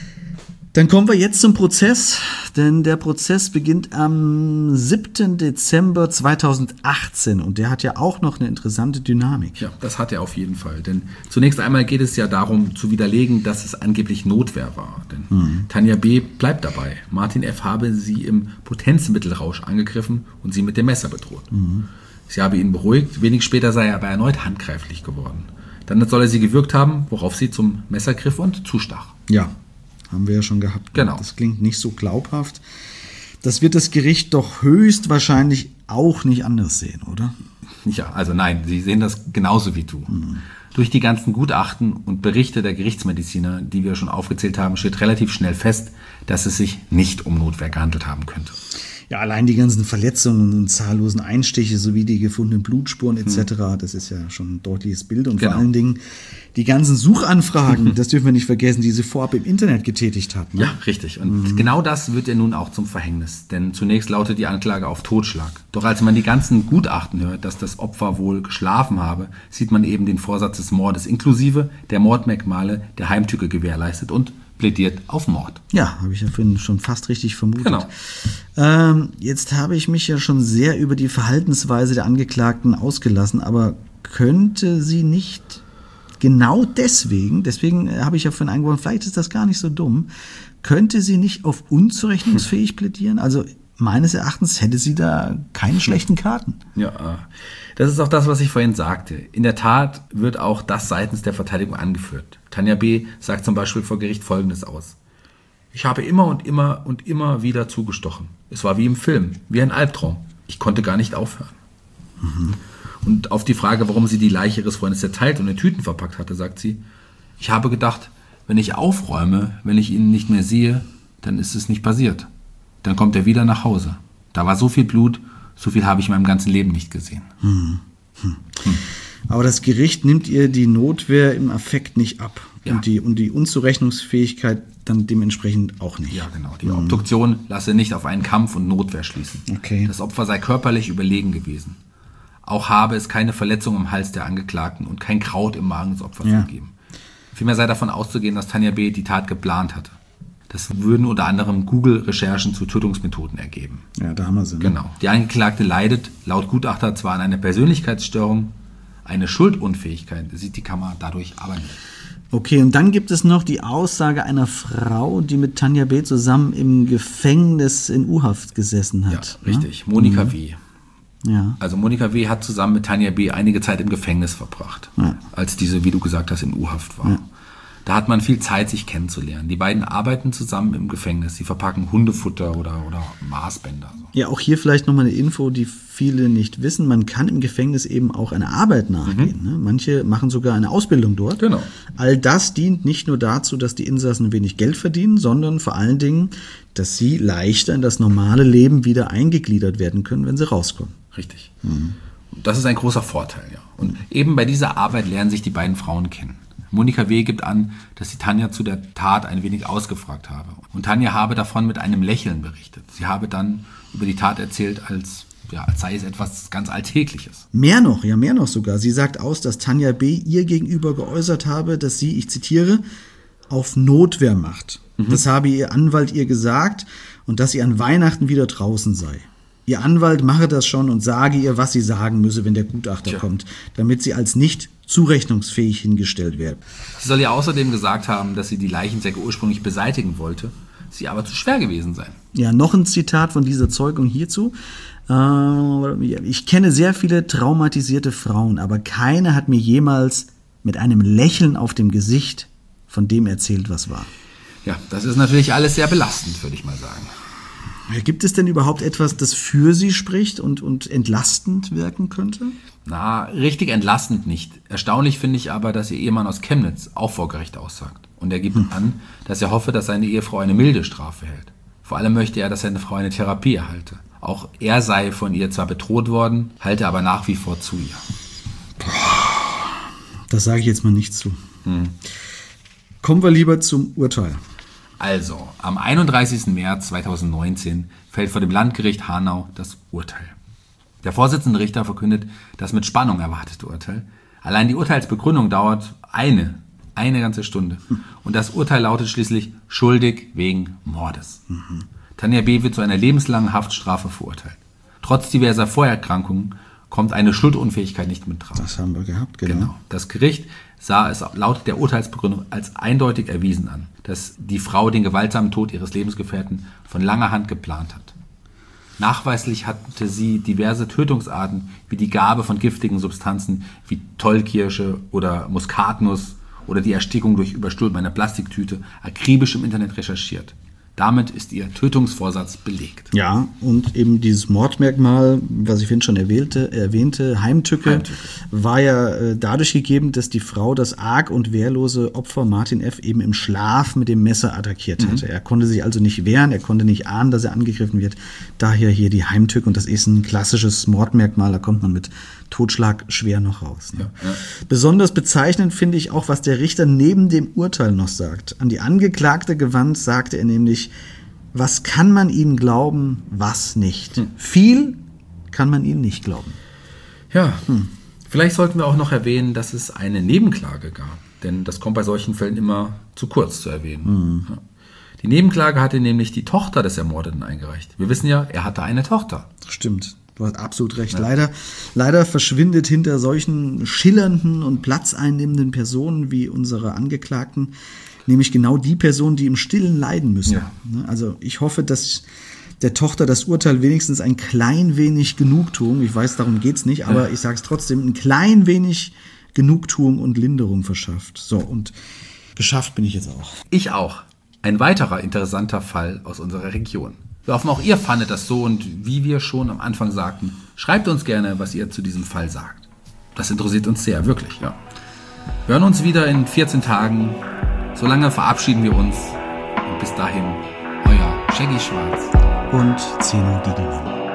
Dann kommen wir jetzt zum Prozess, denn der Prozess beginnt am siebten Dezember zweitausendachtzehn und der hat ja auch noch eine interessante Dynamik. Ja, das hat er auf jeden Fall, denn zunächst einmal geht es ja darum zu widerlegen, dass es angeblich Notwehr war, denn mhm. Tanja B. bleibt dabei. Martin F. habe sie im Potenzmittelrausch angegriffen und sie mit dem Messer bedroht. Mhm. Sie habe ihn beruhigt, wenig später sei er aber erneut handgreiflich geworden. Dann soll er sie gewürgt haben, worauf sie zum Messer griff und zustach. Ja. Haben wir ja schon gehabt. Genau. Das klingt nicht so glaubhaft. Das wird das Gericht doch höchstwahrscheinlich auch nicht anders sehen, oder? Ja, also nein, sie sehen das genauso wie du. Mhm. Durch die ganzen Gutachten und Berichte der Gerichtsmediziner, die wir schon aufgezählt haben, steht relativ schnell fest, dass es sich nicht um Notwehr gehandelt haben könnte. Ja, allein die ganzen Verletzungen und zahllosen Einstiche sowie die gefundenen Blutspuren et cetera, hm. das ist ja schon ein deutliches Bild. Und genau. vor allen Dingen die ganzen Suchanfragen, das dürfen wir nicht vergessen, die sie vorab im Internet getätigt hat. Ne? Ja, richtig. Und mhm. genau das wird ihr nun auch zum Verhängnis. Denn zunächst lautet die Anklage auf Totschlag. Doch als man die ganzen Gutachten hört, dass das Opfer wohl geschlafen habe, sieht man eben den Vorsatz des Mordes inklusive der Mordmerkmale der Heimtücke gewährleistet und plädiert auf Mord. Ja, habe ich ja vorhin schon fast richtig vermutet. Genau. Ähm, jetzt habe ich mich ja schon sehr über die Verhaltensweise der Angeklagten ausgelassen, aber könnte sie nicht genau deswegen, deswegen habe ich ja vorhin eingeworfen, vielleicht ist das gar nicht so dumm, könnte sie nicht auf unzurechnungsfähig plädieren? Also meines Erachtens hätte sie da keine schlechten Karten. Ja, das ist auch das, was ich vorhin sagte. In der Tat wird auch das seitens der Verteidigung angeführt. Tanja B. sagt zum Beispiel vor Gericht Folgendes aus. Ich habe immer und immer und immer wieder zugestochen. Es war wie im Film, wie ein Albtraum. Ich konnte gar nicht aufhören. Mhm. Und auf die Frage, warum sie die Leiche ihres Freundes zerteilt und in Tüten verpackt hatte, sagt sie, ich habe gedacht, wenn ich aufräume, wenn ich ihn nicht mehr sehe, dann ist es nicht passiert. Dann kommt er wieder nach Hause. Da war so viel Blut, so viel habe ich in meinem ganzen Leben nicht gesehen. Hm. Hm. Hm. Aber das Gericht nimmt ihr die Notwehr im Affekt nicht ab. Ja. Und, die, und die Unzurechnungsfähigkeit dann dementsprechend auch nicht. Ja, genau. Die hm. Obduktion lasse nicht auf einen Kampf und Notwehr schließen. Okay. Das Opfer sei körperlich überlegen gewesen. Auch habe es keine Verletzung im Hals der Angeklagten und kein Kraut im Magen des Opfers ja. gegeben. Vielmehr sei davon auszugehen, dass Tanja B. die Tat geplant hatte. Das würden unter anderem Google-Recherchen zu Tötungsmethoden ergeben. Ja, da haben wir sie. Ne? Genau. Die Angeklagte leidet laut Gutachter zwar an einer Persönlichkeitsstörung, eine Schuldunfähigkeit sieht die Kammer dadurch aber nicht. Okay, und dann gibt es noch die Aussage einer Frau, die mit Tanja B. zusammen im Gefängnis in U-Haft gesessen hat. Ja, richtig. Ne? Monika mhm. W. Ja. Also Monika W. hat zusammen mit Tanja B. einige Zeit im Gefängnis verbracht, ja. als diese, wie du gesagt hast, in U-Haft war. Ja. Da hat man viel Zeit, sich kennenzulernen. Die beiden arbeiten zusammen im Gefängnis. Sie verpacken Hundefutter oder, oder Maßbänder. So. Ja, auch hier vielleicht nochmal eine Info, die viele nicht wissen. Man kann im Gefängnis eben auch einer Arbeit nachgehen. Mhm. Ne? Manche machen sogar eine Ausbildung dort. Genau. All das dient nicht nur dazu, dass die Insassen wenig Geld verdienen, sondern vor allen Dingen, dass sie leichter in das normale Leben wieder eingegliedert werden können, wenn sie rauskommen. Richtig. Mhm. Das ist ein großer Vorteil, ja. Und eben bei dieser Arbeit lernen sich die beiden Frauen kennen. Monika W. gibt an, dass sie Tanja zu der Tat ein wenig ausgefragt habe. Und Tanja habe davon mit einem Lächeln berichtet. Sie habe dann über die Tat erzählt, als, ja, als sei es etwas ganz Alltägliches. Mehr noch, ja mehr noch sogar. Sie sagt aus, dass Tanja B. ihr gegenüber geäußert habe, dass sie, ich zitiere, auf Notwehr macht. Mhm. Das habe ihr Anwalt ihr gesagt und dass sie an Weihnachten wieder draußen sei. Ihr Anwalt mache das schon und sage ihr, was sie sagen müsse, wenn der Gutachter Tja. kommt, damit sie als nicht zurechnungsfähig hingestellt wird. Sie soll ja außerdem gesagt haben, dass sie die Leichensäcke ursprünglich beseitigen wollte, sie aber zu schwer gewesen seien. Ja, noch ein Zitat von dieser Zeugung hierzu. Ich kenne sehr viele traumatisierte Frauen, aber keine hat mir jemals mit einem Lächeln auf dem Gesicht von dem erzählt, was war. Ja, das ist natürlich alles sehr belastend, würde ich mal sagen. Gibt es denn überhaupt etwas, das für sie spricht und, und entlastend wirken könnte? Na, richtig entlastend nicht. Erstaunlich finde ich aber, dass ihr Ehemann aus Chemnitz auch vor Gericht aussagt. Und er gibt hm. an, dass er hoffe, dass seine Ehefrau eine milde Strafe hält. Vor allem möchte er, dass seine Frau eine Therapie erhalte. Auch er sei von ihr zwar bedroht worden, halte aber nach wie vor zu ihr. Das sage ich jetzt mal nicht zu. Hm. Kommen wir lieber zum Urteil. Also, am einunddreißigsten März zweitausendneunzehn fällt vor dem Landgericht Hanau das Urteil. Der Vorsitzende Richter verkündet das mit Spannung erwartete Urteil. Allein die Urteilsbegründung dauert eine, eine ganze Stunde. Und das Urteil lautet schließlich schuldig wegen Mordes. Mhm. Tanja B. wird zu einer lebenslangen Haftstrafe verurteilt. Trotz diverser Vorerkrankungen kommt eine Schuldunfähigkeit nicht mit drauf. Das haben wir gehabt, genau. genau. Das Gericht sah es laut der Urteilsbegründung als eindeutig erwiesen an, dass die Frau den gewaltsamen Tod ihres Lebensgefährten von langer Hand geplant hat. Nachweislich hatte sie diverse Tötungsarten wie die Gabe von giftigen Substanzen wie Tollkirsche oder Muskatnuss oder die Erstickung durch Überstülpen einer Plastiktüte akribisch im Internet recherchiert. Damit ist ihr Tötungsvorsatz belegt. Ja, und eben dieses Mordmerkmal, was ich vorhin schon erwähnte, erwähnte Heimtücke, Heimtücke, war ja äh, dadurch gegeben, dass die Frau das arg und wehrlose Opfer Martin F. eben im Schlaf mit dem Messer attackiert hatte. Mhm. Er konnte sich also nicht wehren, er konnte nicht ahnen, dass er angegriffen wird. Daher hier die Heimtücke, und das ist ein klassisches Mordmerkmal, da kommt man mit Totschlag schwer noch raus. Ne? Ja, ja. Besonders bezeichnend finde ich auch, was der Richter neben dem Urteil noch sagt. An die Angeklagte gewandt sagte er nämlich: Was kann man ihnen glauben, was nicht? Hm. Viel kann man ihnen nicht glauben. Ja, hm. Vielleicht sollten wir auch noch erwähnen, dass es eine Nebenklage gab. Denn das kommt bei solchen Fällen immer zu kurz zu erwähnen. Hm. Ja. Die Nebenklage hatte nämlich die Tochter des Ermordeten eingereicht. Wir wissen ja, er hatte eine Tochter. Stimmt. Du hast absolut recht. Ja. Leider, leider verschwindet hinter solchen schillernden und platzeinnehmenden Personen wie unsere Angeklagten nämlich genau die Personen, die im Stillen leiden müssen. Ja. Also ich hoffe, dass der Tochter das Urteil wenigstens ein klein wenig Genugtuung, ich weiß, darum geht's nicht, aber ja. ich sage es trotzdem, ein klein wenig Genugtuung und Linderung verschafft. So, und geschafft bin ich jetzt auch. Ich auch. Ein weiterer interessanter Fall aus unserer Region. Wir hoffen, auch ihr fandet das so, und wie wir schon am Anfang sagten, schreibt uns gerne, was ihr zu diesem Fall sagt. Das interessiert uns sehr, wirklich, ja. Wir hören uns wieder in vierzehn Tagen. Solange verabschieden wir uns. Und bis dahin, euer Shaggy Schwarz und Zeno Diedelmann.